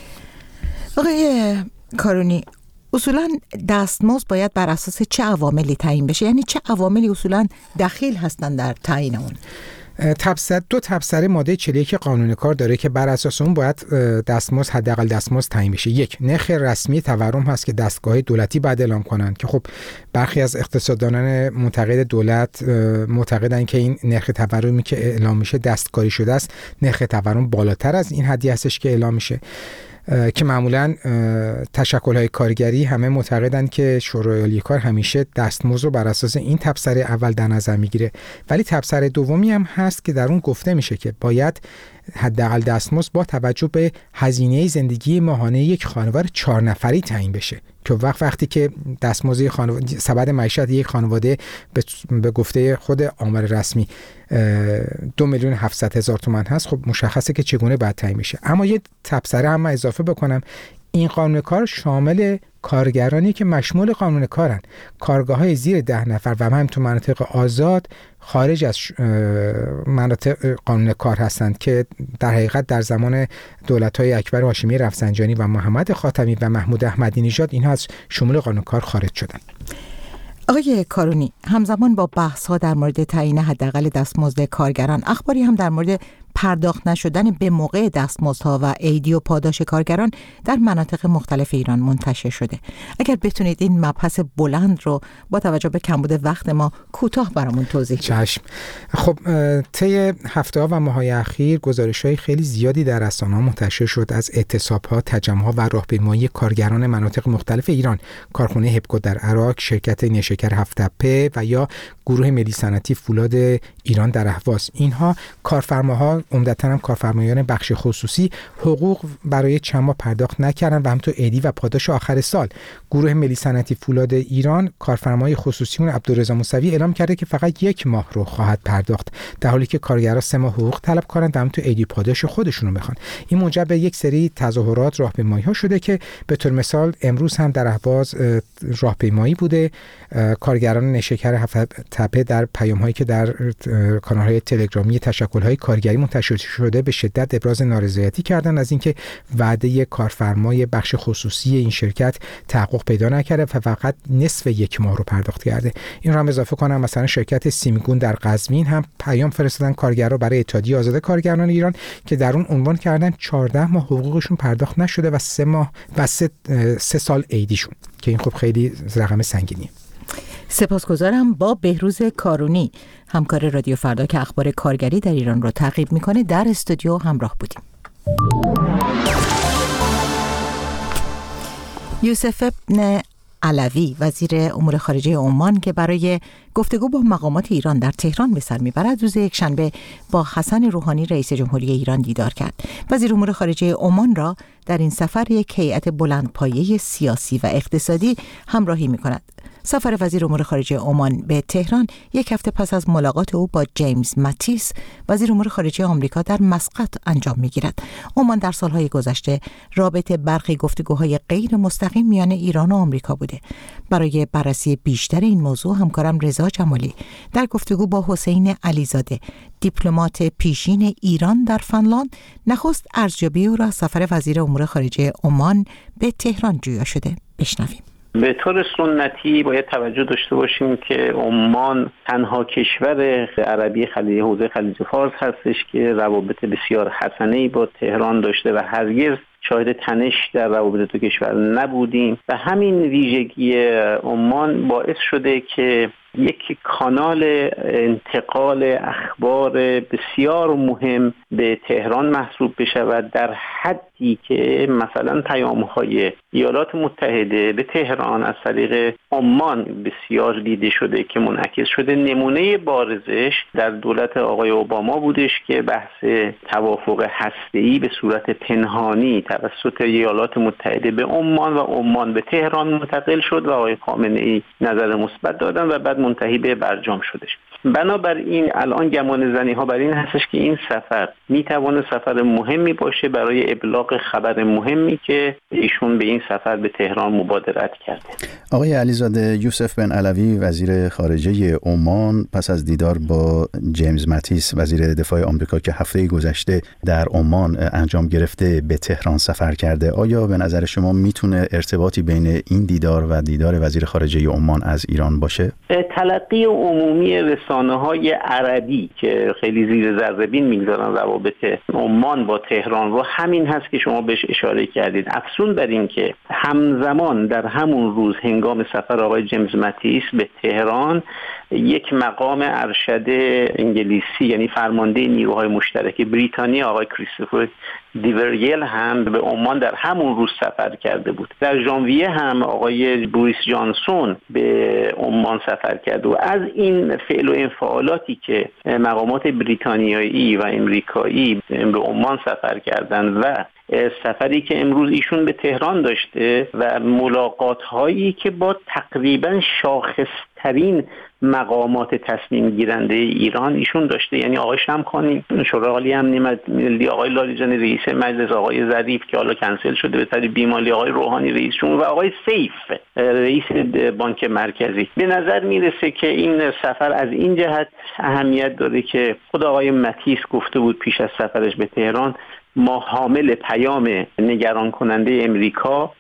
Speaker 1: آقای کارونی، اصولاً دستمزد باید بر اساس چه عواملی تعیین بشه؟ یعنی چه عواملی اصولاً دخیل هستن در تعیین اون؟
Speaker 16: تبصره دو تبصره ماده چهل و یک قانون کار داره که بر اساس اون باید دستمزد حداقل دستمزد تعیین بشه. یک، نرخ رسمی تورم هست که دستگاه دولتی باید اعلام کنند که خب برخی از اقتصاددانان معتقد دولت معتقدن که این نرخ تورمی که اعلام میشه دستکاری شده است. نرخ تورم بالاتر از این حدی هستش که اعلام میشه که معمولاً تشکل‌های کارگری همه معتقدند که شورای عالی کار همیشه دستمزد رو بر اساس این تبصره اول در نظر میگیره، ولی تبصره دومی هم هست که در اون گفته میشه که باید حداقل دستمزد با توجه به هزینه زندگی ماهانه یک خانواده چهار نفری تعیین بشه که وقت وقتی که دستمزد خانواده سبد معیشت یک خانواده به, به گفته خود آمار رسمی دو میلیون هفتصد هزار تومان هست، خب مشخصه که چگونه باید تعیین بشه. اما یه تبصره هم اضافه بکنم، این قانون کار شامل کارگرانی که مشمول قانون کارن، کارگاه‌های زیر ده نفر و هم تو مناطق آزاد خارج از مناطق قانون کار هستند که در حقیقت در زمان دولت‌های اکبر هاشمی رفسنجانی و محمد خاتمی و محمود احمدی نژاد اینها از شمول قانون کار خارج شدند.
Speaker 1: آقای کارونی، همزمان با بحث‌ها در مورد تعیین حداقل دستمزد کارگران، اخباری هم در مورد پرداخت نشدن به موقع دستمزدها و عیدی و پاداش کارگران در مناطق مختلف ایران منتشر شده. اگر بتونید این مبحث بلند رو با توجه به کمبود وقت ما کوتاه برامون توضیح بدید.
Speaker 16: چشم. خب طی هفته‌ها و ماه‌های اخیر گزارش‌های خیلی زیادی در رسانه‌ها منتشر شد از اعتصاب‌ها، تجمع‌ها و راهپیمایی کارگران مناطق مختلف ایران، کارخانه هپکو در عراق، شرکت نیشکر هفت‌تپه و یا گروه ملی صنعتی فولاد ایران در اهواز. اینها کارفرماها عمدتاً هم کارفرمایان بخش خصوصی حقوق برای چند ماه پرداخت نکردن و همینطور عیدی و پاداش آخر سال. گروه ملی صنعتی فولاد ایران کارفرمای خصوصی اون عبدالرضا موسوی اعلام کرده که فقط یک ماه رو خواهد پرداخت، در حالی که کارگرها سه ماه حقوق طلب کردن و همینطور عیدی پاداش خودشونو میخوان. این موجب به یک سری تظاهرات، راهپیمایی‌ها شده که به طور مثال امروز هم در اهواز راهپیمایی بوده. کارگران نشکر هفت تپه در پیام‌هایی که در کانال‌های تلگرامی تشکل‌های کارگری منتشر شده به شدت ابراز نارضایتی کردن از اینکه وعده کارفرمای بخش خصوصی این شرکت تحقق پیدا نکرده و فقط نصف یک ماه رو پرداخت کرده. این رو هم اضافه کنم مثلا شرکت سیمیگون در قزوین هم پیام فرستادن کارگرها برای اتحادیه آزاد کارگران ایران که در اون عنوان کردن چهارده ماه حقوقشون پرداخت نشده و سه ماه و سه, سه سال عیدیشون، که این خب خیلی رقم سنگینیه.
Speaker 1: سپاسگزارم. با بهروز کارونی، همکار رادیو فردا که اخبار کارگری در ایران رو تعقیب میکنه، در استودیو همراه بودیم. یوسف ابن علوی وزیر امور خارجه عمان که برای گفتگو با مقامات ایران در تهران به سر میبرد، روز یکشنبه با حسن روحانی رئیس جمهوری ایران دیدار کرد. وزیر امور خارجه عمان را در این سفر یک هیئت بلندپایه سیاسی و اقتصادی همراهی میکند. سفر وزیر امور خارجه عمان به تهران یک هفته پس از ملاقات او با جیمز ماتیس وزیر امور خارجه آمریکا در مسقط انجام میگیرد. عمان در سالهای گذشته رابط برخی گفتگوهای غیر مستقیم میان ایران و آمریکا بوده. برای بررسی بیشتر این موضوع همکارم رضا جمالی در گفتگو با حسین علیزاده، دیپلمات پیشین ایران در فنلاند، نخست ارزیابی او را سفر وزیر امور خارجه عمان به تهران جویا شده بشنویم.
Speaker 5: به طور سنتی باید توجه داشته باشیم که عمان تنها کشور عربی خلیج حوزه خلیج فارس هستش که روابط بسیار حسنه‌ای با تهران داشته و هرگز شاهد تنش در روابط دو کشور نبودیم و همین ویژگی عمان باعث شده که یک کانال انتقال اخبار بسیار مهم به تهران محسوب بشود، در حدی که مثلا پیام‌های ایالات متحده به تهران از طریق عمان بسیار دیده شده که منعکس شده. نمونه بارزش در دولت آقای اوباما بودش که بحث توافق هسته‌ای به صورت پنهانی توسط ایالات متحده به عمان و عمان به تهران منتقل شد و آقای خامنه‌ای نظر مثبت دادن و بعد منتهی به برجام شدش. بنابراین الان گمان زنی ها بر این هستش که این سفر میتواند سفر مهمی باشه برای ابلاغ خبر مهمی که ایشون به این سفر به تهران مبادرت کرده.
Speaker 17: آقای علیزاده، یوسف بن علوی وزیر خارجه عمان پس از دیدار با جیمز ماتیس وزیر دفاع آمریکا که هفته گذشته در عمان انجام گرفته به تهران سفر کرده، آیا به نظر شما میتونه ارتباطی بین این دیدار و دیدار وزیر خارجه عمان از ایران باشه؟
Speaker 5: تلقی عمومی رسانه‌های عربی که خیلی زیر ذره بین می‌گذارن روابط عمان با تهران رو همین هست که شما بهش اشاره کردید. افزون بر این که همزمان در همون روز هنگام سفر آقای جیمز ماتیس به تهران یک مقام ارشد انگلیسی یعنی فرمانده نیروهای مشترک بریتانیا آقای کریستوفر دیوریل هم به عمان در همون روز سفر کرده بود. در ژانویه هم آقای بوریس جانسون به عمان سفر کرد و از این فعل و انفعالاتی که مقامات بریتانیایی و امریکایی به عمان سفر کردند و سفری که امروز ایشون به تهران داشته و ملاقات هایی که با تقریبا شاخصترین مقامات تصمیم گیرنده ایران ایشون داشته، یعنی آقای شمخانی شورای عالی امنیت ملی، آقای لاریجانی رئیس مجلس، آقای ظریف که حالا کنسل شده به طریق بیمالی، آقای روحانی رئیس جمهور و آقای سیف رئیس بانک مرکزی. به نظر میرسه که این سفر از این جهت اهمیت داره که خود آقای ماتیس گفته بود پیش از سفرش به تهران ما حامل پیام نگران کننده امریکا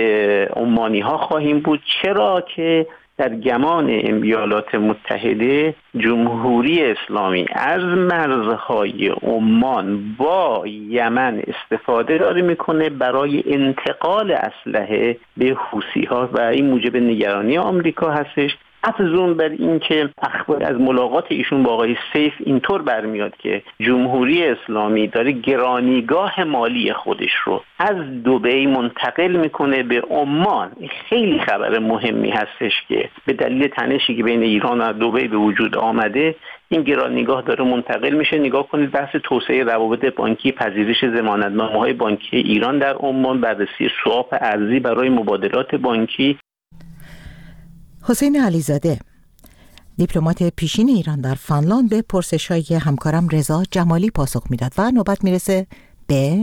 Speaker 5: به عمانی ها خواهیم بود، چرا که در گمان ایالات متحده جمهوری اسلامی از مرزهای عمان با یمن استفاده داره میکنه برای انتقال اسلحه به حوثی ها و این موجب نگرانی آمریکا هستش افزون بر این که اخبار از ملاقات ایشون با آقای سیف اینطور برمیاد که جمهوری اسلامی داره گرانیگاه مالی خودش رو از دبی منتقل میکنه به عمان. خیلی خبر مهمی هستش که به دلیل تنشی که بین ایران و دبی به وجود آمده این گرانیگاه داره منتقل میشه. نگاه کنید بحث توسعه روابط بانکی، پذیرش ضمانتنامه‌های بانکی ایران در عمان، بررسی سواب ارزی برای مبادلات بانکی.
Speaker 1: حسین علیزاده، دیپلمات پیشین ایران در فنلاند، به پرسش‌های همکارم رضا جمالی پاسخ میداد و نوبت میرسه به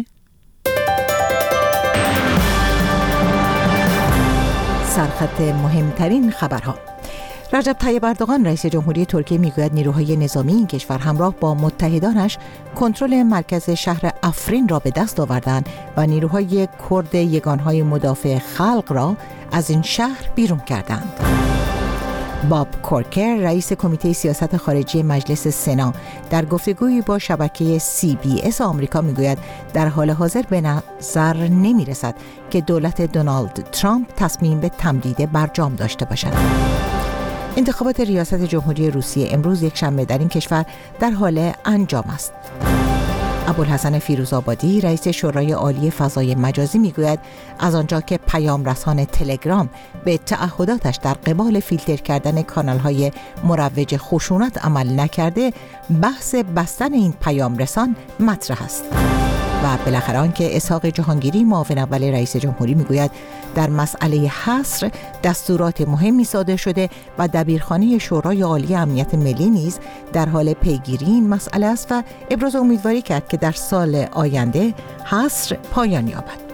Speaker 1: سرخط مهمترین خبرها. رجب طیب اردوغان رئیس جمهوری ترکیه میگوید نیروهای نظامی این کشور همراه با متحدانش کنترل مرکز شهر افرین را به دست آوردند و نیروهای کرد یگانهای مدافع خلق را از این شهر بیرون کردند. باب کورکر رئیس کمیته سیاست خارجی مجلس سنا در گفتگویی با شبکه سی بی اس آمریکا میگوید در حال حاضر به نظر نمی رسد که دولت دونالد ترامپ تصمیم به تمدید برجام داشته باشد. انتخابات ریاست جمهوری روسیه امروز یک شنبه در این کشور در حال انجام است. ابوالحسن فیروزآبادی رئیس شورای عالی فضای مجازی میگوید از آنجا که پیام رسان تلگرام به تعهداتش در قبال فیلتر کردن کانال‌های مروج خشونت عمل نکرده، بحث بستن این پیام رسان مطرح است. و بالاخره آنکه اسحاق جهانگیری معاون اول رئیس جمهوری میگوید در مسئله حصر دستورات مهمی صادر شده و دبیرخانه شورای عالی امنیت ملی نیز در حال پیگیری این مسئله است و ابراز امیدواری کرد که در سال آینده حصر پایان یابد.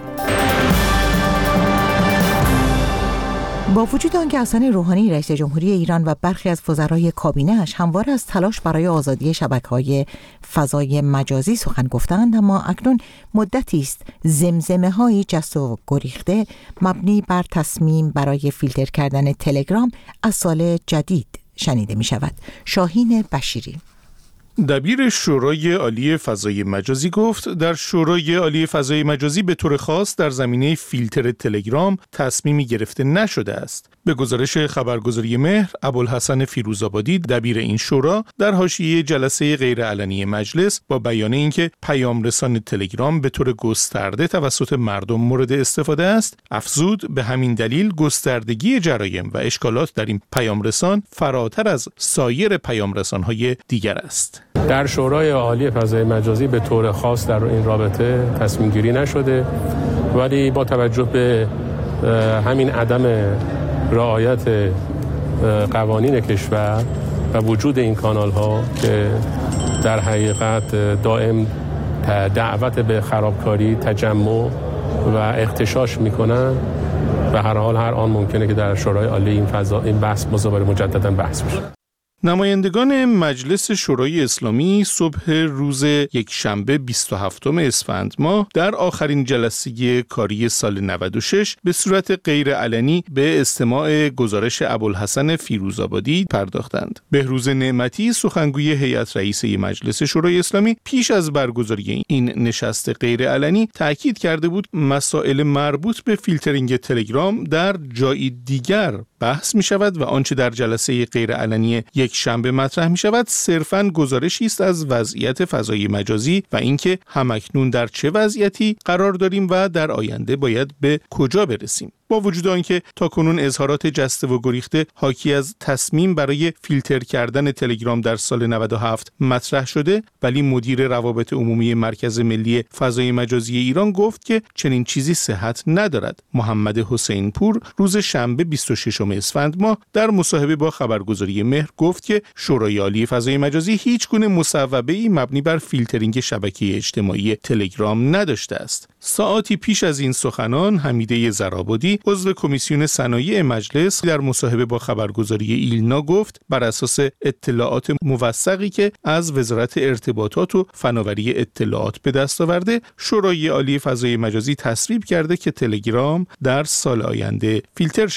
Speaker 1: با وجود آنکه حسن روحانی رئیس جمهوری ایران و برخی از وزرای کابینه‌اش همواره از تلاش برای آزادی شبکه‌های فضای مجازی سخن گفتند، اما اکنون مدتی است زمزمه‌های جست و گریخته مبنی بر تصمیم برای فیلتر کردن تلگرام از سال جدید شنیده می‌شود. شاهین بشیری
Speaker 18: دبیر شورای عالی فضای مجازی گفت در شورای عالی فضای مجازی به طور خاص در زمینه فیلتر تلگرام تصمیمی گرفته نشده است. به گزارش خبرگزاری مهر، ابوالحسن فیروزآبادی دبیر این شورا در حاشیه جلسه غیرعلنی مجلس با بیان اینکه پیام رسان تلگرام به طور گسترده توسط مردم مورد استفاده است، افزود به همین دلیل گستردگی جرایم و اشکالات در این پیام رسان فراتر از سایر پیام رسان‌های دیگر است.
Speaker 19: در شورای عالی فضای مجازی به طور خاص در این رابطه تصمیم گیری نشده، ولی با توجه به همین عدم رعایت قوانین کشور و وجود این کانال ها که در حقیقت دائم دعوت به خرابکاری، تجمع و اغتشاش میکنن، به هر حال هر آن ممکنه که در شورای عالی این فضا این بحث مزابره مجددا بحث بشه.
Speaker 18: نمایندگان مجلس شورای اسلامی صبح روز یکشنبه بیست و هفتم اسفند ماه در آخرین جلسه کاری سال نود و شش به صورت غیر علنی به استماع گزارش ابوالحسن فیروزآبادی پرداختند. بهروز نعمتی سخنگوی هیئت رئیسه مجلس شورای اسلامی پیش از برگزاری این نشست غیر علنی تاکید کرده بود مسائل مربوط به فیلترینگ تلگرام در جای دیگر بحث می شود و آنچه در جلسه غیر علنی یک شنبه مطرح می شود صرفاً گزارشی است از وضعیت فضای مجازی و اینکه همکنون در چه وضعیتی قرار داریم و در آینده باید به کجا برسیم. با وجود آنکه تاکنون اظهارات جسته و گریخته حاکی از تصمیم برای فیلتر کردن تلگرام در سال نود و هفت مطرح شده، ولی مدیر روابط عمومی مرکز ملی فضای مجازی ایران گفت که چنین چیزی صحت ندارد. محمد حسین پور روز شنبه بیست و ششم اسفند ماه در مصاحبه با خبرگزاری مهر گفت که شورای عالی فضای مجازی هیچ گونه مصوبه‌ای مبنی بر فیلترینگ شبکه اجتماعی تلگرام نداشته است. ساعاتی پیش از این سخنان حمیده زرابادی عضو کمیسیون صنایع مجلس در مصاحبه با خبرگزاری ایلنا گفت بر اساس اطلاعات موثقی که از وزارت ارتباطات و فناوری اطلاعات به دست آورده، شورای عالی فضای مجازی تصویب کرده که تلگرام در سال آینده فیلتر شود.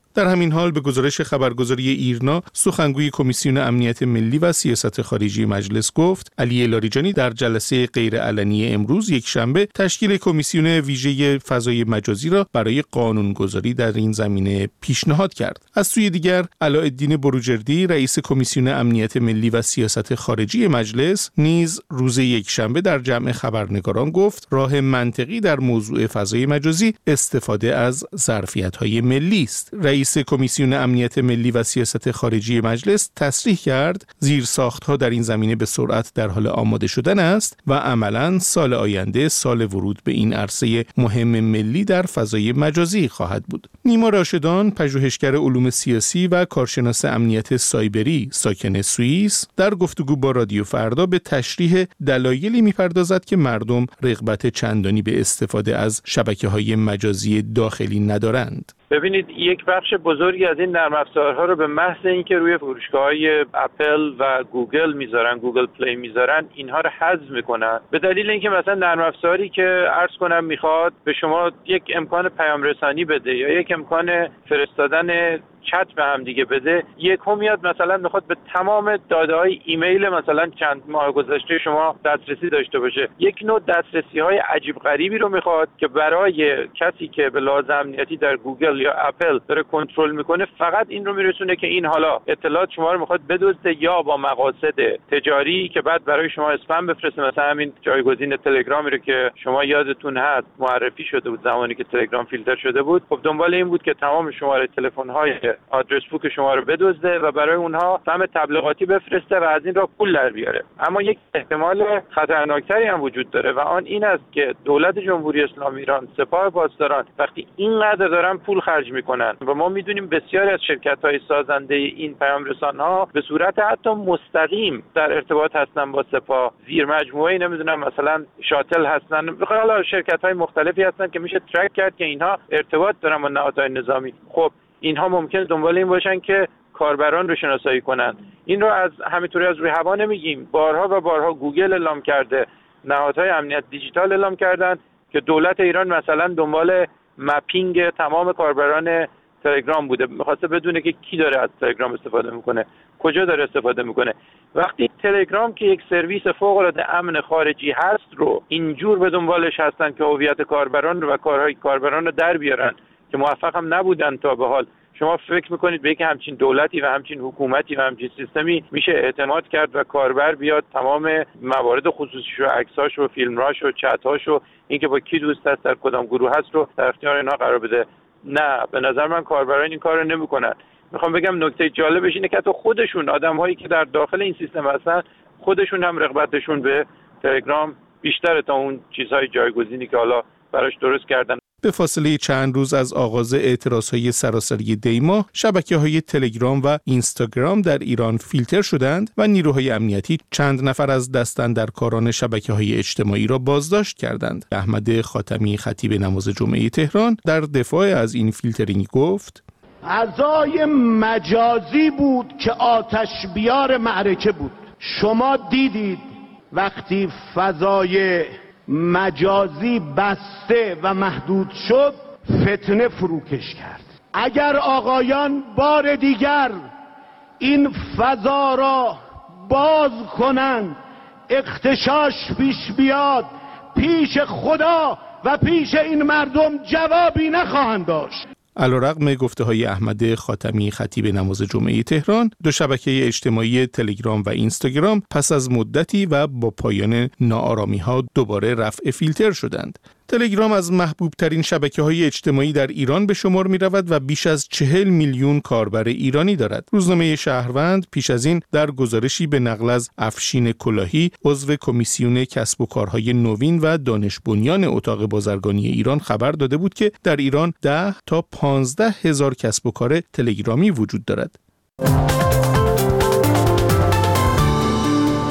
Speaker 18: در همین حال به گزارش خبرگزاری ایرنا، سخنگوی کمیسیون امنیت ملی و سیاست خارجی مجلس گفت علی لاریجانی در جلسه غیرعلنی امروز یک شنبه تشکیل کمیسیون ویژه فضای مجازی را برای قانونگذاری در این زمینه پیشنهاد کرد. از سوی دیگر علاءالدین بروجردی رئیس کمیسیون امنیت ملی و سیاست خارجی مجلس نیز روز یک شنبه در جمع خبرنگاران گفت راه منطقی در موضوع فضای مجازی استفاده از ظرفیت‌های ملی است. رئیس کمیسیون امنیت ملی و سیاست خارجی مجلس تصریح کرد زیرساخت‌ها در این زمینه به سرعت در حال آماده شدن است و عملاً سال آینده سال ورود به این عرصه مهم ملی در فضای مجازی خواهد بود. نیما راشدان، پژوهشگر علوم سیاسی و کارشناس امنیت سایبری ساکن سوئیس، در گفتگو با رادیو فردا به تشریح دلایلی می‌پردازد که مردم رغبت چندانی به استفاده از شبکه‌های مجازی داخلی ندارند.
Speaker 4: ببینید یک بخش بزرگی از این نرم افزارها رو به محض اینکه روی فروشگاه‌های اپل و گوگل میذارن، گوگل پلی میذارن، اینها رو حذف میکنن. به دلیل اینکه مثلا نرم افزاری که عرض کنم میخواد به شما یک امکان پیام رسانی بده یا یک امکان فرستادن چت به هم دیگه بده، یک هم میاد مثلا میخواد به تمام داده‌های ایمیل مثلا چند ماه گذشته شما دسترسی داشته باشه. یک نوع دسترسی‌های عجیب غریبی رو میخواد که برای کسی که به لحاظ امنیتی در گوگل یا اپل داره کنترل میکنه فقط این رو میرسونه که این حالا اطلاعات شما رو میخواد بدزده یا با مقاصد تجاری که بعد برای شما اسپم بفرسته. مثلا همین جایگزین تلگرامی رو که شما یادتون هست معرفی شده بود زمانی که تلگرام فیلتر شده بود، خب دنبال این بود که تمام شماره تلفن‌های آدرس بوک شما رو بدزده و برای اونها سهم تبلیغاتی بفرسته و از این راه پول در بیاره. اما یک احتمال خطرناکتری هم وجود داره و آن این است که دولت جمهوری اسلامی ایران، سپاه پاسداران وقتی اینقدر دارن پول خرج میکنن و ما میدونیم بسیاری از شرکت‌های سازنده این پیام رسان‌ها به صورت حتی مستقیم در ارتباط هستن با سپاه، زیر مجموعه نمیدونم مثلا شاتل هستن، حالا شرکت‌های مختلفی هستن که میشه ترک کرد که اینها ارتباط دارن با نهادهای نظامی. خب اینها ممکنه دنبال این باشن که کاربران رو شناسایی کنن. این رو از همینطوری از روی هوا نمیگیم. بارها و بارها گوگل اعلام کرده، نهادهای امنیت دیجیتال اعلام کردن که دولت ایران مثلا دنبال مپینگ تمام کاربران تلگرام بوده، می‌خواسته بدونه که کی داره از تلگرام استفاده میکنه، کجا داره استفاده میکنه. وقتی تلگرام که یک سرویس فوق‌العاده امن خارجی هست رو اینجور به دنبالش هستن که هویت کاربران رو و کارهای کاربران رو در بیارن که موفق هم نبودن تا به حال، شما فکر میکنید به یک همچین دولتی و همچین حکومتی و همچین سیستمی میشه اعتماد کرد و کاربر بیاد تمام موارد خصوصیش و عکساش و فیلمراش و چت‌هاش و اینکه با کی دوست است در کدام گروه هست رو در اختیار اینها قرار بده؟ نه، به نظر من کاربران این کارو نمیکنن. میخوام بگم نکته جالبش اینه که حتی خودشون آدم‌هایی که در داخل این سیستم هستن خودشون هم رغبتشون به تلگرام بیشتره تا اون چیزهای جایگزینی که حالا براش درست کردن.
Speaker 18: به فاصله چند روز از آغاز اعتراضهای سراسری دیما، شبکه‌های تلگرام و اینستاگرام در ایران فیلتر شدند و نیروهای امنیتی چند نفر از دستاندرکاران شبکه‌های اجتماعی را بازداشت کردند. احمد خاتمی خطیب نماز جمعه تهران در دفاع از این فیلترینگ گفت:
Speaker 20: فضای مجازی بود که آتش بیار معرکه بود. شما دیدید وقتی فضای مجازی بسته و محدود شد فتنه فروکش کرد. اگر آقایان بار دیگر این فضا را باز کنند، اغتشاش پیش بیاد، پیش خدا و پیش این مردم جوابی نخواهند داشت.
Speaker 18: علیرغم گفته‌های احمد خاتمی خطیب نماز جمعه تهران، دو شبکه اجتماعی تلگرام و اینستاگرام پس از مدتی و با پایان ناآرامی‌ها دوباره رفع فیلتر شدند. تلگرام از محبوب ترین شبکه‌های اجتماعی در ایران به شمار می‌رود و بیش از چهل میلیون کاربر ایرانی دارد. روزنامه شهروند پیش از این در گزارشی به نقل از افشین کلاهی، عضو کمیسیون کسب و کارهای نوین و دانش بنیان اتاق بازرگانی ایران خبر داده بود که در ایران ده تا پانزده هزار کسب و کار تلگرامی وجود دارد.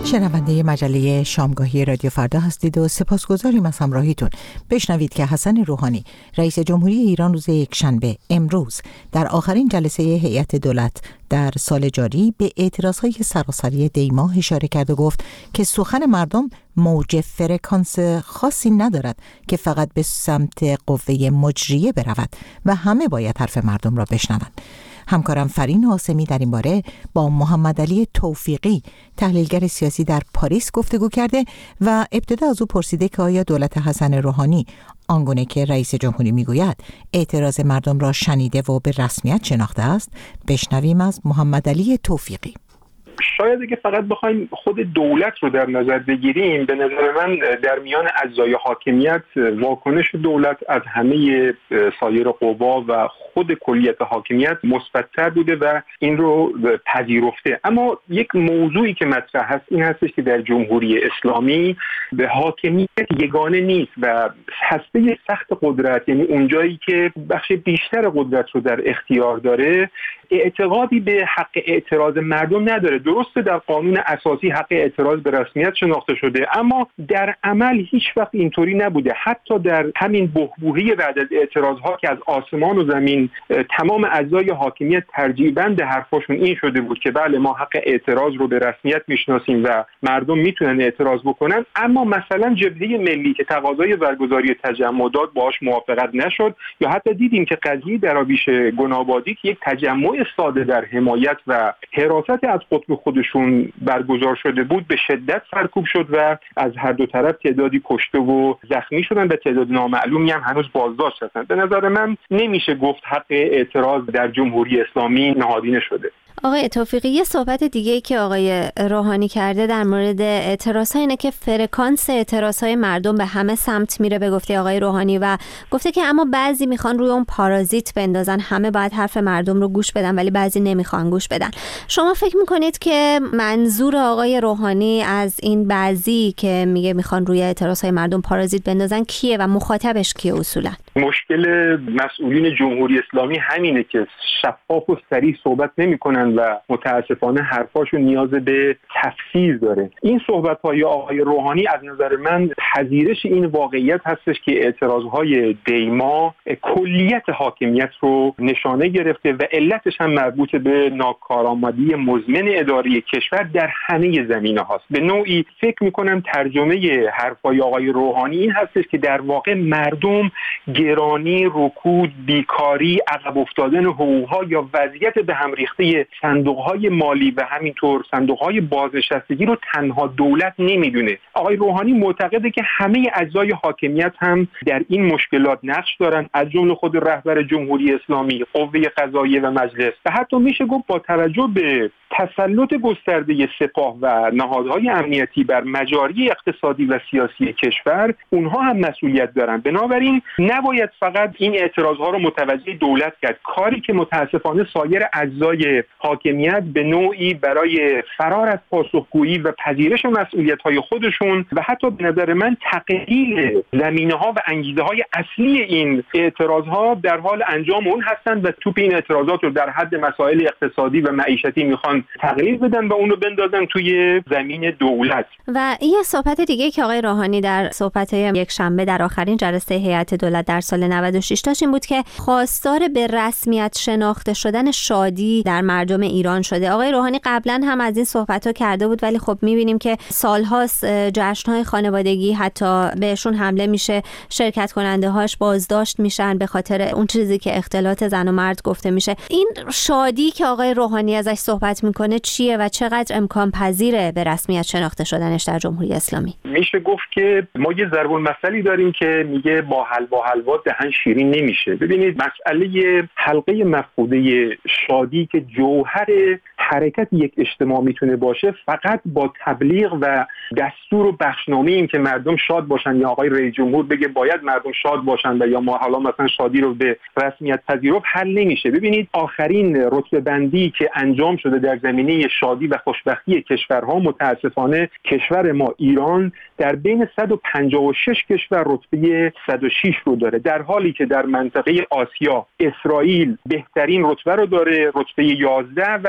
Speaker 1: شنونده مجله شامگاهی رادیو فردا هستید و سپاسگزاریم از همراهیتون. بشنوید که حسن روحانی رئیس جمهوری ایران روز یکشنبه امروز در آخرین جلسه هیئت دولت در سال جاری به اعتراضهای سراسری دیما اشاره کرد و گفت که سخن مردم موج فرکانس خاصی ندارد که فقط به سمت قوه مجریه برود و همه باید حرف مردم را بشنوند. همکارم فرین آسمی در این باره با محمد علی توفیقی تحلیلگر سیاسی در پاریس گفتگو کرده و ابتدا از او پرسیده که آیا دولت حسن روحانی آنگونه که رئیس جمهوری میگوید اعتراض مردم را شنیده و به رسمیت شناخته است. بشنویم از محمد علی توفیقی.
Speaker 5: شاید اگه فقط بخوایم خود دولت رو در نظر بگیریم، به نظر من در میان اجزای حاکمیت واکنش دولت از همه سایر قوا و خود کلیت حاکمیت مثبت‌تر بوده و این رو پذیرفته. اما یک موضوعی که مطرح هست این هستش که در جمهوری اسلامی به حاکمیت یگانه نیست و هسته سخت قدرت، یعنی اونجایی که بخش بیشتر قدرت رو در اختیار داره، اعتقادی به حق اعتراض مردم نداره. درسته در قانون اساسی حق اعتراض به رسمیت شناخته شده، اما در عمل هیچ وقت اینطوری نبوده. حتی در همین بحبوحی بعد از اعتراضها که از آسمان و زمین تمام اعضای حاکمیت ترجیح بند حرفاشون این شده بود که بله ما حق اعتراض رو به رسمیت میشناسیم و مردم میتونن اعتراض بکنن، اما مثلا جبهه ملی که تقاضای برگزاری تجمعات باهاش موافقت نشد، یا حتی دیدیم که قضیه دراویش گنابادی که یک تجمع ساده در حمایت و حراست از قطب خودشون برگزار شده بود به شدت سرکوب شد و از هر دو طرف تعدادی کشته و زخمی شدن و تعداد نامعلومی هم هنوز بازداشت هستن. به نظر من نمیشه گفت حق اعتراض در جمهوری اسلامی نهادینه شده.
Speaker 8: آقای توفیقی، یه صحبت دیگه که آقای روحانی کرده در مورد اعتراض‌ها اینه که فرکانس اعتراض‌های مردم به همه سمت میره به گفته آقای روحانی، و گفته که اما بعضی میخوان روی اون پارازیت بندازن، همه باید حرف مردم رو گوش بدن ولی بعضی نمیخوان گوش بدن. شما فکر میکنید که منظور آقای روحانی از این بعضی که میگه میخوان روی اعتراض‌های مردم پارازیت بندازن کیه و مخاطبش کیه اصولا؟
Speaker 5: مشکل مسئولین جمهوری اسلامی همینه که شفاف و صریح صحبت نمیکنن و متاسفانه حرفاشون نیاز به تفسیر داره. این صحبت‌های آقای روحانی از نظر من پذیرش این واقعیت هستش که اعتراض‌های دیما کلیت حاکمیت رو نشانه گرفته و علتش هم مربوط به ناکارآمدی مزمن اداری کشور در همه زمینه هاست. به نوعی فکر میکنم ترجمه حرفای آقای روحانی این هستش که در واقع مردم گرانی، رکود، بیکاری، عقب افتادن حقوق‌ها یا وضعیت به هم ریخته صندوق‌های مالی و همینطور صندوق‌های بازنشستگی رو تنها دولت نمیدونه. آقای روحانی معتقده که همه اجزای حاکمیت هم در این مشکلات نقش دارن، از جمله خود رهبر جمهوری اسلامی، قوه قضاییه و مجلس، و حتی میشه گفت با توجه به تسلط گسترده سپاه و نهادهای امنیتی بر مجاری اقتصادی و سیاسی کشور، اونها هم مسئولیت دارن. بنابراین نباید فقط این اعتراضها رو متوجه دولت کرد، کاری که متاسفانه سایر اجزای حاکمیت به نوعی برای فرار از پاسخگویی و پذیرش مسئولیت‌های خودشون و حتی به نظر من تقلیل زمینه‌ها و انگیزه‌های اصلی این اعتراضها در حال انجام اون هستند و توپ این اعتراضات رو در حد مسائل اقتصادی و معیشتی میخوان تغییر بدن و اون رو بندازن توی زمین دولت.
Speaker 8: و یه صحبت دیگه که آقای روحانی در صحبت یک شنبه در آخرین جلسه هیئت دولت در سال نود و شش داشت این بود که خواستار به رسمیت شناخته شدن شادی در مردم ایران شده. آقای روحانی قبلا هم از این صحبت‌ها کرده بود، ولی خب می‌بینیم که سال‌هاست جشن‌های خانوادگی حتی بهشون حمله میشه، شرکت کننده‌هاش بازداشت میشن به خاطر اون چیزی که اختلاط زن و مرد گفته میشه. این شادی که آقای روحانی ازش صحبت میکنه چیه و چقدر امکان پذیره به رسمیت شناخته شدنش در جمهوری اسلامی؟
Speaker 5: میشه گفت که ما یه ضرب المثلی داریم که میگه با حلوا حلوا دهن شیرین نمیشه. ببینید مسئله حلقه مفقوده شادی که جوهر حرکت یک اجتماع میتونه باشه، فقط با تبلیغ و دستور و بخشنامه این که مردم شاد باشن یا آقای رئیس جمهور بگه باید مردم شاد باشن و یا ما حالا مثلا شادی رو به رسمیت پذیرفت حل نمیشه. ببینید آخرین رتبه بندی که انجام شده در زمینه شادی و خوشبختی کشورها، متاسفانه کشور ما ایران در بین صد و پنجاه و شش کشور رتبه صد و شش رو داره، در حالی که در منطقه آسیا اسرائیل بهترین رتبه رو داره، رتبه یازده، و کشورهای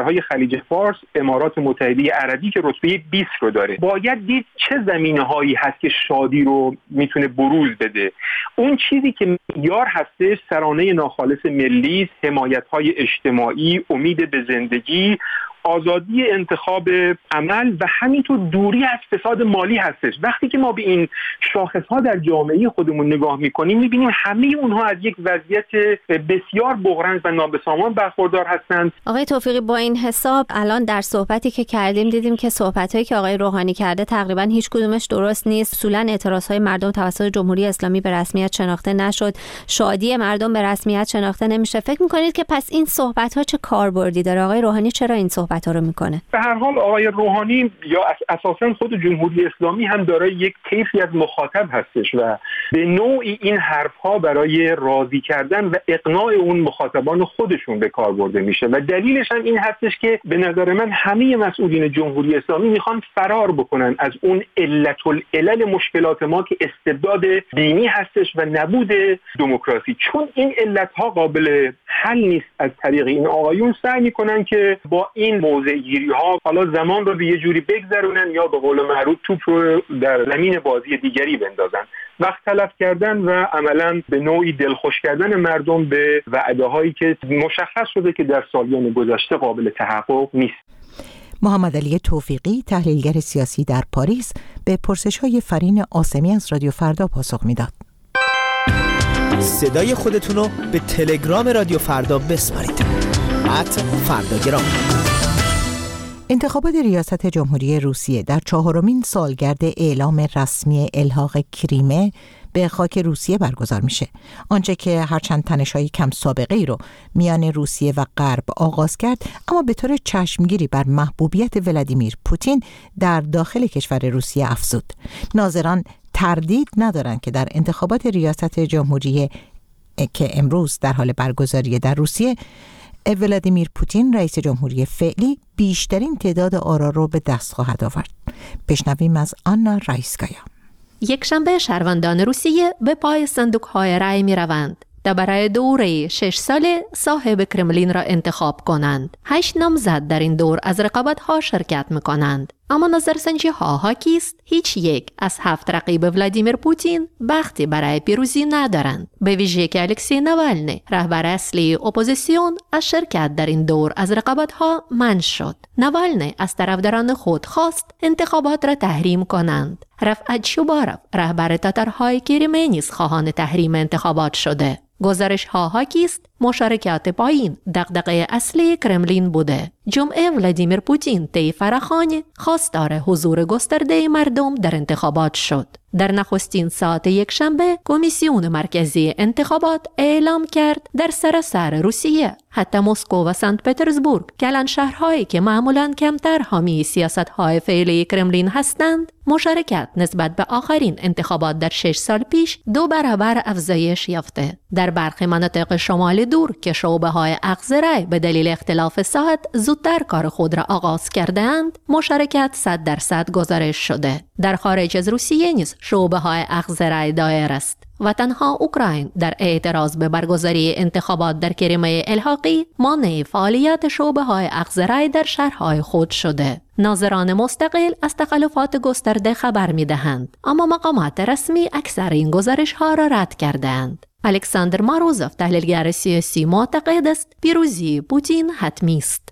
Speaker 5: کشورهای خلیج فارس، امارات متحده عربی که رتبه بیست رو داره. باید دید چه زمینه‌هایی هست که شادی رو میتونه بروز بده. اون چیزی که معیار هستش سرانه ناخالص ملی، حمایت‌های اجتماعی، امید به زندگی، آزادی انتخاب عمل و همینطور دوری از فساد مالی هستش. وقتی که ما به این شاخص‌ها در جامعه خودمون نگاه می‌کنیم می‌بینیم همه اونها از یک وضعیت بسیار بغرنج و نابسامان برخوردار هستند.
Speaker 8: آقای توفیقی، با این حساب الان در صحبتی که کردیم دیدیم که صحبت‌هایی که آقای روحانی کرده تقریبا هیچ کدومش درست نیست. اصولاً اعتراض‌های مردم توسط جمهوری اسلامی به رسمیت شناخته نشد. شادی مردم به رسمیت شناخته نمیشه. فکر می‌کنید که پس این صحبت‌ها چه کاربردی داره؟ آقای روحانی چرا این صحبت رو میکنه؟
Speaker 5: به هر حال آقای روحانی یا اساساً خود جمهوری اسلامی هم دارای یک طیفی از مخاطب هستش و به نوعی این حرفها برای راضی کردن و اقناع اون مخاطبان خودشون به کار برده میشه و دلیلش هم این هستش که به نظر من همه مسئولین جمهوری اسلامی میخوان فرار بکنن از اون علت العلل مشکلات ما که استبداد دینی هستش و نبود دموکراسی. چون این علتها قابل حل نیست از طریق این آقایون سعی میکنن که با این موضع‌گیری ها حالا زمان رو به یه جوری بگذرونن یا به قول معروف توپ رو در زمین بازی دیگری بندازن. وقت تلف کردن و عملاً به نوعی دلخوش کردن مردم به وعده‌هایی که مشخص شده که در سالیان گذشته قابل تحقق نیست.
Speaker 1: محمد علی توفیقی، تحلیلگر سیاسی در پاریس، به پرسش‌های فرین عاصمی از رادیو فردا پاسخ می‌داد.
Speaker 14: صدای خودتون رو به تلگرام رادیو فردا بسپارید. ات فرداگرام.
Speaker 1: انتخابات ریاست جمهوری روسیه در چهارمین سالگرد اعلام رسمی الحاق کریمه به خاک روسیه برگزار میشه. آنچه که هرچند تنش‌های کم سابقه ای رو میان روسیه و غرب آغاز کرد، اما به طور چشمگیری بر محبوبیت ولادیمیر پوتین در داخل کشور روسیه افزود. ناظران تردید ندارند که در انتخابات ریاست جمهوری که امروز در حال برگزاری در روسیه، ولادیمیر پوتین رئیس جمهوری فعلی بیشترین تعداد آرا رو به دست خواهد آورد. بشنویم از آنا رایسکایا.
Speaker 21: یک شنبه شهروندان روسیه به پای صندوق‌های رای می روند تا برای دوره شش ساله صاحب کرملین را انتخاب کنند. هشت نامزد در این دور از رقابت‌ها شرکت می‌کنند. اما نظرسنجی ها حاکی است هیچ یک از هفت رقیب ولادیمیر پوتین بختی برای پیروزی ندارند. به ویژه که الکسی نوالنی، رهبر اصلی اپوزیسیون، از شرکت در این دور از رقابت‌ها منع شد. نوالنی از طرفداران خود خواست انتخابات را تحریم کنند. رفعت چوبارف، رهبر تاتارهای کریمه، نیز خواهان تحریم انتخابات شده. گزارش ها حاکی است مشارکت پایین دغدغه اصلی کرملین بوده. جمعه ولادیمیر پوتین طی فراخوانی خواستار حضور گسترده مردم در انتخابات شد. در نخستین ساعت یک شنبه کمیسیون مرکزی انتخابات اعلام کرد در سراسر روسیه، حتی مسکو و سنت پترزبورگ، کلان شهرهایی که معمولاً کمتر حامی سیاست‌های فعلی کرملین هستند، مشارکت نسبت به آخرین انتخابات در شش سال پیش دو برابر افزایش یافته. در برخی مناطق شمال دور که شعبه‌های اخذ رای به دلیل اختلاف ساعت زودتر کار خود را آغاز کرده‌اند، مشارکت صد درصد گزارش شده. در خارج از روسیه نیز شعبه‌های اخذ رای دایر است و تنها اوکراین در اعتراض به برگزاری انتخابات در کریمه الحاقی مانع فعالیت شعبه‌های اخذ رای در شهرهای خود شده. ناظران مستقل از تخلفات گسترده خبر می‌دهند، اما مقامات رسمی اکثر این گزارش‌ها را رد کردند. الکساندر ماروزوف، تحلیلگر سیاسی، معتقد است پیروزی پوتین حتمی است.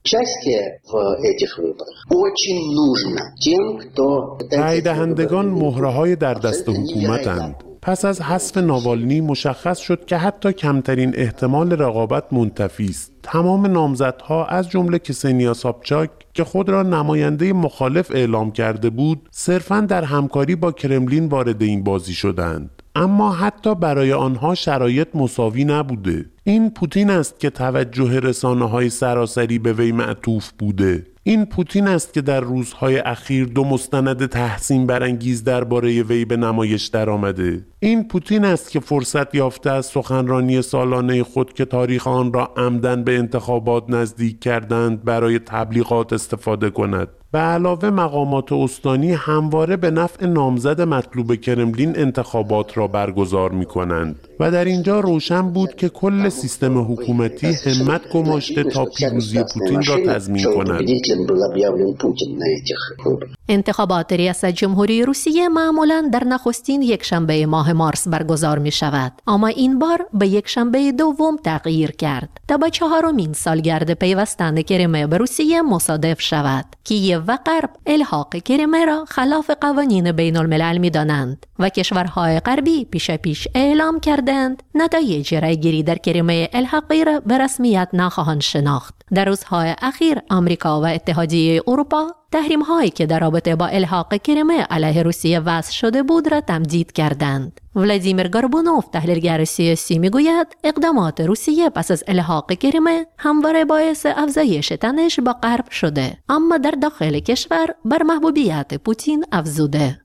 Speaker 22: رای دهندگان مهره‌های در دست حکومتند. پس از حذف ناوالنی مشخص شد که حتی کمترین احتمال رقابت منتفی است. تمام نامزدها از جمله کسنیا سابچاک که خود را نماینده مخالف اعلام کرده بود، صرفاً در همکاری با کرملین وارد این بازی شدند. اما حتی برای آنها شرایط مساوی نبوده. این پوتین است که توجه رسانه‌های سراسری به وی معطوف بوده. این پوتین است که در روزهای اخیر دو مستند تحسین برانگیز درباره وی به نمایش درآمده. این پوتین است که فرصت یافته از سخنرانی سالانه خود که تاریخ آن را عمدن به انتخابات نزدیک کردند برای تبلیغات استفاده کند. به علاوه مقامات استانی همواره به نفع نامزد مطلوب کرملین انتخابات را برگزار می کنند و در اینجا روشن بود که کل سیستم حکومتی همت گماشته تا پیروزی پوتین را تضمین کنند.
Speaker 21: انتخابات ریاست جمهوری روسیه معمولاً در نخستین یک شنبه ماه مارس برگزار می شود، اما این بار به یک شنبه دوم تغییر کرد تا با چهارمین سالگرد پیوستن کریمه به روسیه مصادف شود. کییو و غرب الحاق کریمه را خلاف قوانین بین الملل می دانند و کشورهای غربی پیش پیش اعلام کردند نتایج رأیگیری در کریمه الحاقی را به رسمیت نخواهند شناخت. در روزهای اخیر آمریکا و اتحادیه اروپا تحریم هایی که در رابطه با الحاق کریمه علیه روسیه وضع شده بود را تمدید کردند. ولادیمیر گاربونوف تحلیلگر سیاسی میگوید اقدامات روسیه پس از الحاق کریمه همواره باعث افزایش تنش با غرب شده، اما در داخل کشور بر محبوبیت پوتین افزوده.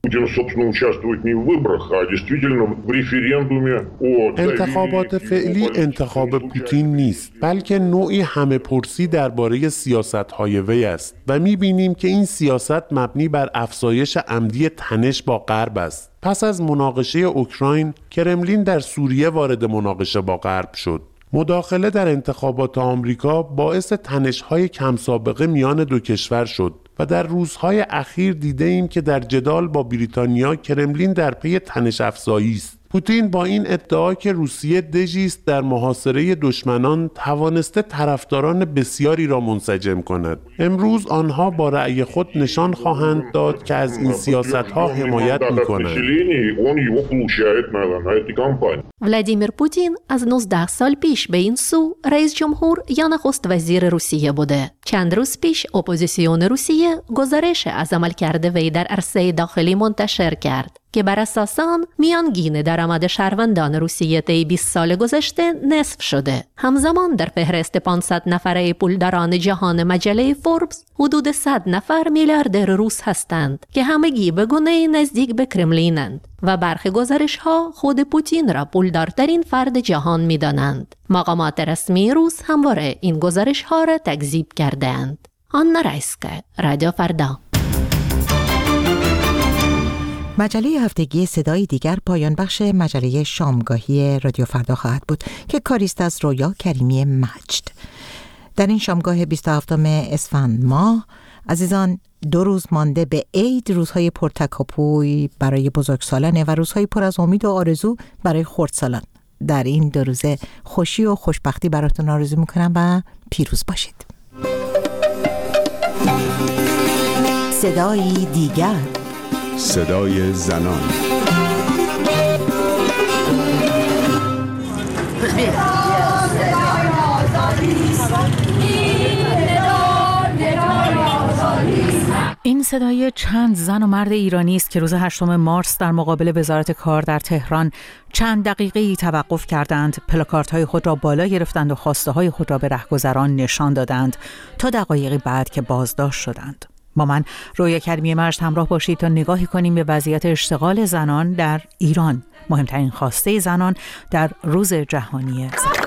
Speaker 22: انتخابات فعلی انتخاب پوتین نیست، بلکه نوعی همه پرسی درباره سیاست‌های وی است و می‌بینیم که این سیاست مبنی بر افزایش عمدی تنش با غرب است. پس از مناقشه اوکراین، کرملین در سوریه وارد مناقشه با غرب شد. مداخله در انتخابات آمریکا باعث تنش‌های کم سابقه میان دو کشور شد و در روزهای اخیر دیده ایم که در جدال با بریتانیا کرملین در پی تنش افزایی است. پوتین با این ادعا که روسیه دژی است در محاصره دشمنان توانسته طرفداران بسیاری را منسجم کند. امروز آنها با رأی خود نشان خواهند داد که از این سیاست‌ها حمایت می‌کنند.
Speaker 21: ولادیمیر پوتین از نوزده سال پیش به این سو رئیس جمهور یا نخست وزیر روسیه بوده. چند روز پیش اپوزیسیون روسیه گزارش از عملکرد وی در عرصه داخلی منتشر کرد که بر اساس آن میانگین درآمد شهروندان روسیه طی بیست سال گذشته نصف شده. همزمان در فهرست پانصد نفره پولداران جهان مجله فوربس حدود صد نفر میلیاردر روس هستند که همگی به گونه نزدیک به کرملینند و برخی گزارش‌ها خود پوتین را پولدارترین فرد جهان می‌دانند. مقامات رسمی روس همواره این گزارش‌ها را تکذیب کردند. آنا رایسکا، رادیو فردا.
Speaker 1: مجله هفتگی صدای دیگر پایان بخش مجله شامگاهی رادیو فردا خواهد بود که کاریست از رویا کریمی مجد. در این شامگاه بیست و هفتم اسفند ماه عزیزان، دو روز مانده به عید، روزهای پرتکاپوی برای بزرگسالان و روزهای پر از امید و آرزو برای خردسالان. در این دو روزه خوشی و خوشبختی براتون آرزو میکنم و پیروز باشید. صدای دیگر،
Speaker 2: صدای زنان.
Speaker 6: این صدای چند زن و مرد ایرانی است که روز هشتم مارس در مقابل وزارت کار در تهران چند دقیقه‌ای توقف کردند، پلاکاردهای خود را بالا گرفتند و خواسته‌های خود را به رهگذران نشان دادند تا دقایقی بعد که بازداشت شدند. با من رویا کریمی مجد همراه باشید تا نگاهی کنیم به وضعیت اشتغال زنان در ایران، مهمترین خواسته زنان در روز جهانی زن.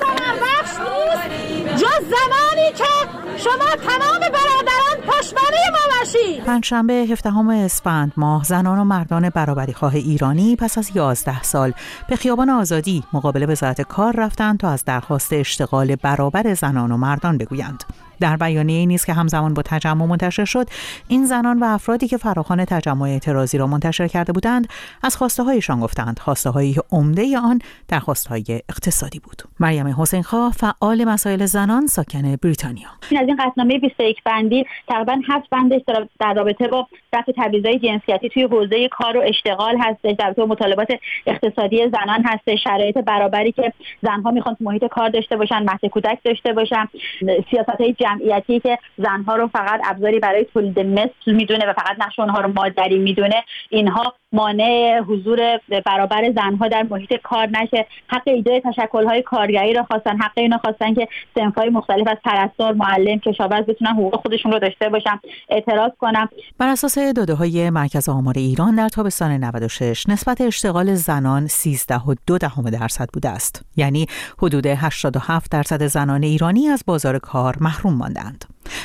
Speaker 23: جز زمانی که شما تمام برادران پشتوانه ما باشید.
Speaker 6: پنجشنبه هفدهم اسفند ماه زنان و مردان برابریخواه ایرانی پس از یازده سال به خیابان آزادی مقابل وزارت کار رفتند تا از درخواست اشتغال برابر زنان و مردان بگویند. در بیانیه‌ای نیز که همزمان با تجمع منتشر شد، این زنان و افرادی که فراخوان تجمع اعتراضی را منتشر کرده بودند از خواسته‌هایشان گفتند، خواسته‌هایی که عمده آن درخواست‌های اقتصادی بود. مریم حسین‌خواه، فعال مسائل زنان ساکن بریتانیا.
Speaker 24: این از این قطعنامه بیست و یک بندی تقریباً هفت بندش در رابطه با رفع تبعیض‌های جنسیتی توی حوزه کار و اشتغال هستش، در رابطه با مطالبات اقتصادی زنان هستش، شرایط برابری که زن‌ها می‌خوان تو محیط کار داشته باشن، مهد کودک داشته باشن، سیاست‌های جمعیتی که زنها رو فقط ابزاری برای تولید مثل میدونه و فقط نقش اونها رو مادری میدونه، اینها مانع حضور برابر زنها در محیط کار نشه. حق ایجاد تشکل‌های کارگری رو خواستن، حق اینا خواستن که صنف‌های مختلف از پرستار، معلم، کشاورز بتونن حقوق خودشون رو داشته باشن. اعتراض کنم.
Speaker 6: بر اساس داده‌های مرکز آمار ایران در تابستان نود و شش نسبت اشتغال زنان سیزده و دو دهم درصد بوده است، یعنی حدود هشتاد و هفت درصد زنان ایرانی از بازار کار محروم ماندند.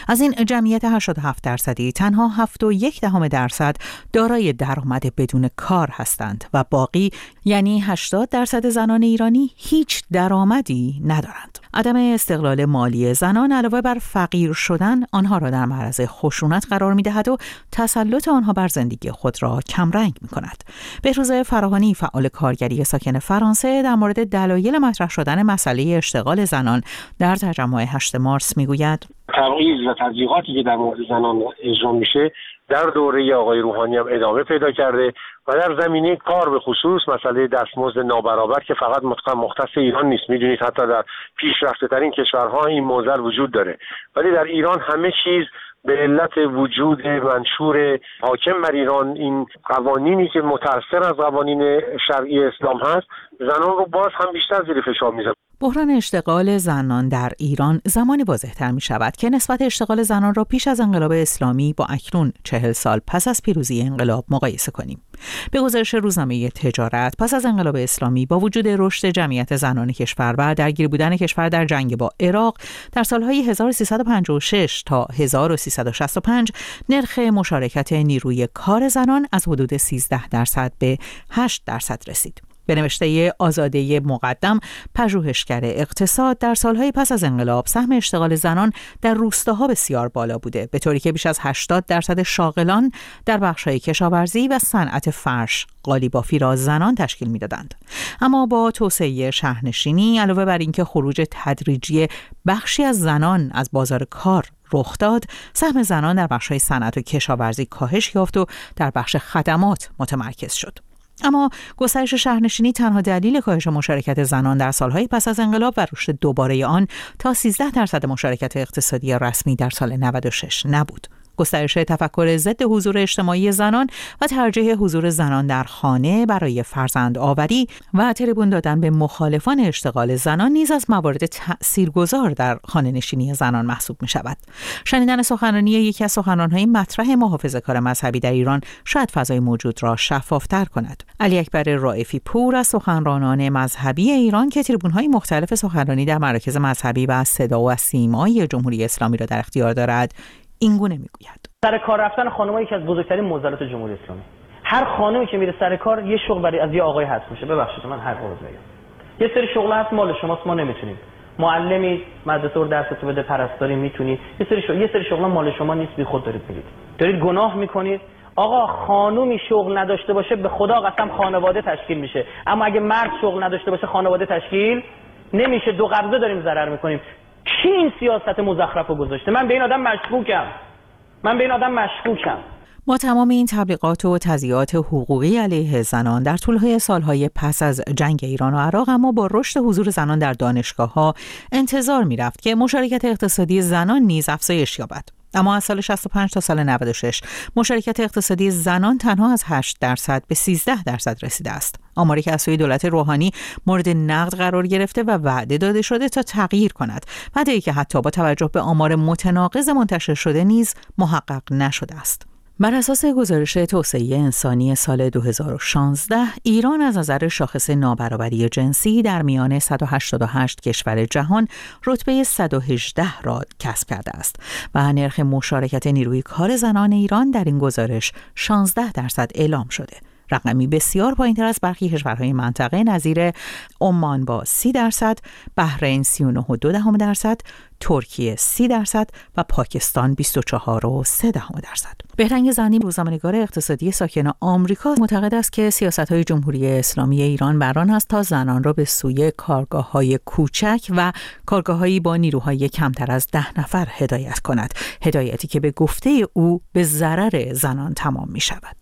Speaker 6: از این جمعیت هشتاد و هفت درصدی تنها هفت و یک دهم درصد دارای درآمد بدون کار هستند و باقی یعنی هشتاد درصد زنان ایرانی هیچ درآمدی ندارند. عدم استقلال مالی زنان علاوه بر فقیر شدن آنها را در معرض خشونت قرار می‌دهد و تسلط آنها بر زندگی خود را کمرنگ می‌کند. بهروز فراهانی فعال کارگری ساکن فرانسه در مورد دلایل مطرح شدن مسئله اشتغال زنان در تجمع هشت مارس می‌گوید
Speaker 3: تبعیض و تضییقاتی که در مورد زنان اجرا میشه در دوره آقای روحانی هم ادامه پیدا کرده و در زمینه کار به خصوص مسئله دستمزد نابرابر که فقط مختص ایران نیست، میدونید حتی در پیشرفته ترین کشورها این معضل وجود داره، ولی در ایران همه چیز به علت وجود منشور حاکم بر ایران، این قوانینی که متأثر از قوانین شرعی اسلام هست، زنان رو باز هم بیشتر زیر فشار میذاره.
Speaker 6: بحران اشتغال زنان در ایران زمانی واضح‌تر می شود که نسبت اشتغال زنان را پیش از انقلاب اسلامی با اکنون چهل سال پس از پیروزی انقلاب مقایسه کنیم. به گزارش روزنامه تجارت، پس از انقلاب اسلامی با وجود رشد جمعیت زنان کشور و درگیر بودن کشور در جنگ با عراق، در سالهای هزار و سیصد و پنجاه و شش تا هزار و سیصد و شصت و پنج نرخ مشارکت نیروی کار زنان از حدود سیزده درصد به هشت درصد رسید. به نوشته آزاده مقدم، پژوهشگر اقتصاد، در سالهای پس از انقلاب سهم اشتغال زنان در روستاها بسیار بالا بوده، به طوری که بیش از هشتاد درصد شاغلان در بخش‌های کشاورزی و صنعت فرش قالی‌بافی را زنان تشکیل می‌دادند. اما با توسعه شهرنشینی علاوه بر اینکه خروج تدریجی بخشی از زنان از بازار کار رخ داد، سهم زنان در بخش‌های صنعت و کشاورزی کاهش یافت و در بخش خدمات متمرکز شد. اما گسترش شهرنشینی تنها دلیل کاهش مشارکت زنان در سالهای پس از انقلاب و رشد دوباره آن تا سیزده درصد مشارکت اقتصادی رسمی در سال نود و شش نبود. گسترش تفکر ضد حضور اجتماعی زنان و ترجیح حضور زنان در خانه برای فرزند آوری و تریبون دادن به مخالفان اشتغال زنان نیز از موارد تأثیرگذار در خانه نشینی زنان محسوب می شود. شنیدن سخنرانی یکی از سخنران‌های مطرح محافظه‌کار مذهبی در ایران شاید فضای موجود را شفاف‌تر کند. علی اکبر رائفی پور از سخنرانان مذهبی ایران که تریبون‌های مختلف سخنرانی در مراکز مذهبی و صدا و سیمای جمهوری اسلامی را در اختیار دارد، این گونه میگوید:
Speaker 7: سر کار رفتن خانم‌ها یکی از بزرگترین معضلات جمهوری اسلامی. هر خانمی که میره سر کار یه شغل برای از یه آقای هست میشه. ببخشید من هر روز میگم یه سری شغل هست مال شماست، ما نمیتونیم. معلمی مدرسه رو درستو بده، پرستاری میتونی. یه سری شغل یه سری شغل مال شما نیست، بی خود دارید میرید. دارید گناه میکنید. آقا خانومی شغل نداشته باشه به خدا قسم خانواده تشکیل میشه، اما اگه مرد شغل نداشته باشه خانواده تشکیل نمیشه. دو قبضه داریم ضرر میکنیم. کی این سیاست مزخرف رو گذاشته؟ من به این آدم مشکوکم. من به این آدم مشکوکم.
Speaker 6: با تمام این تبلیغات و تضییعات حقوقی علیه زنان در طول سالهای پس از جنگ ایران و عراق، اما با رشد حضور زنان در دانشگاه‌ها انتظار می‌رفت که مشارکت اقتصادی زنان نیز افزایش یابد. اما از سال شصت و پنج تا سال نود و شش مشارکت اقتصادی زنان تنها از هشت درصد به سیزده درصد رسیده است. آماری که از سوی دولت روحانی مورد نقد قرار گرفته و وعده داده شده تا تغییر کند، وعده‌ای که حتی با توجه به آمار متناقض منتشر شده نیز محقق نشده است. بر اساس گزارش توسعه انسانی سال دو هزار و شانزده، ایران از نظر شاخص نابرابری جنسی در میان صد و هشتاد و هشت کشور جهان رتبه صد و هجده را کسب کرده است و نرخ مشارکت نیروی کار زنان ایران در این گزارش شانزده درصد اعلام شده. رقمی بسیار پایین‌تر از برخی کشورهای منطقه نظیر عمان با سی درصد، بحرین سی و نه و دو دهم درصد، ترکیه سی درصد و پاکستان بیست و چهار و سه دهم درصد. بهرنگ زنی، روزنامه‌نگار اقتصادی ساکن آمریکا، معتقد است که سیاست‌های جمهوری اسلامی ایران بر آن است تا زنان را به سوی کارگاه‌های کوچک و کارگاه‌هایی با نیروهای کمتر از ده نفر هدایت کند، هدایتی که به گفته او به ضرر زنان تمام می‌شود.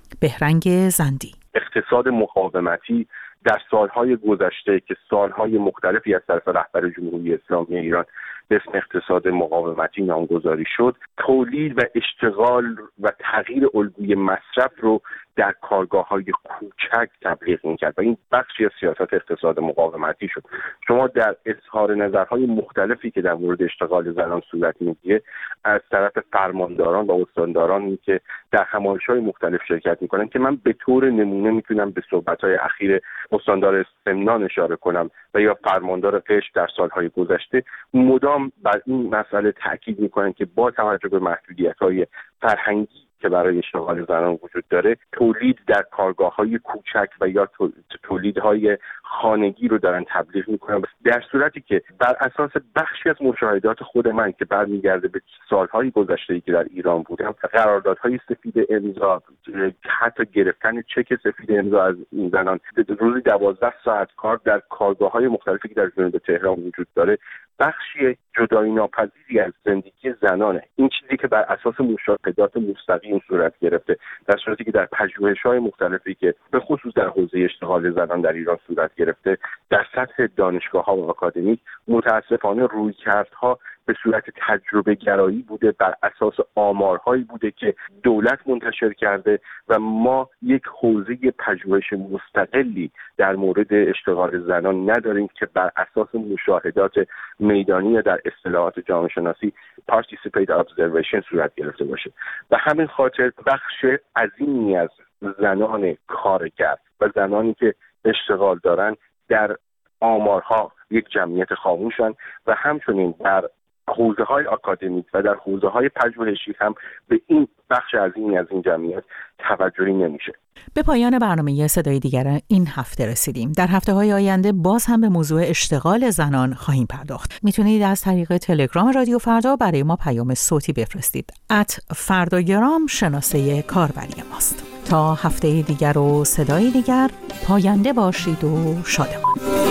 Speaker 6: بهرنگ زندی:
Speaker 9: اقتصاد مقاومتی در سالهای گذشته که سالهای مختلفی از طرف رهبر جمهوری اسلامی ایران به اسم اقتصاد مقاومتی نامگذاری شد، تولید و اشتغال و تغییر الگوی مصرف رو در کارگاه‌های کوچک تبلیغ می‌کرد و این بخشی از سیاست اقتصاد مقاومتی شد. شما در اظهار نظرهای مختلفی که در مورد اشتغال زنان صورت می‌گیره از طرف فرمانداران و استاندارانی که در همایش‌های مختلف شرکت می‌کنن که من به طور نمونه میتونم به صحبت‌های اخیر استاندار سمنان اشاره کنم و یا فرماندار قشم در سالهای گذشته، مدام اقوام بر این مسئله تاکید میکنن که با توجه به محدودیت‌های فرهنگی که برای اشتغال زنان وجود داره، تولید در کارگاه‌های کوچک و یا تولیدهای خانگی رو دارن تبلیغ میکنن، در صورتی که بر اساس بخشی از مشاهدات خود من که برمیگرده به سالهای گذشته‌ای که در ایران بودم، قراردادهای سفید امضا، حتی گرفتن چک سفید امضا از این زنان، روزی دوازده ساعت کار در کارگاه‌های مختلفی که در جنوب تهران وجود داره، بخشی جدایی ناپذیری از زندگی زنانه. این چیزی که بر اساس مشاهدات مستقیم صورت گرفته، در صورتی که در پژوهش‌های مختلفی که به خصوص در حوزه اشتغال زنان در ایران صورت گرفته، در سطح دانشگاه‌ها و آکادمیک متاسفانه رویکردها به صورت تجربه گرایی بوده، بر اساس آمارهایی بوده که دولت منتشر کرده و ما یک حوزه پژوهش مستقلی در مورد اشتغال زنان نداریم که بر اساس مشاهدات میدانی در اصطلاحات جامعه شناسی participate observation صورت گرفته باشه. و همین خاطر بخش عظیمی از زنان کارگر و زنانی که اشتغال دارن در آمارها یک جمعیت خاموشن و همچنین در حوزه های آکادمیک و در حوزه های پژوهشی هم به این بخش عظیمی از این جمعیت توجهی نمیشه.
Speaker 6: به پایان برنامه صدای دیگر این هفته رسیدیم. در هفته های آینده باز هم به موضوع اشتغال زنان خواهیم پرداخت. میتونید از طریق تلگرام رادیو فردا برای ما پیام صوتی بفرستید. ات فرداگرام شناسه کاربری ماست. تا هفته دیگر و صدای دیگر، پاینده باشید و شادمان.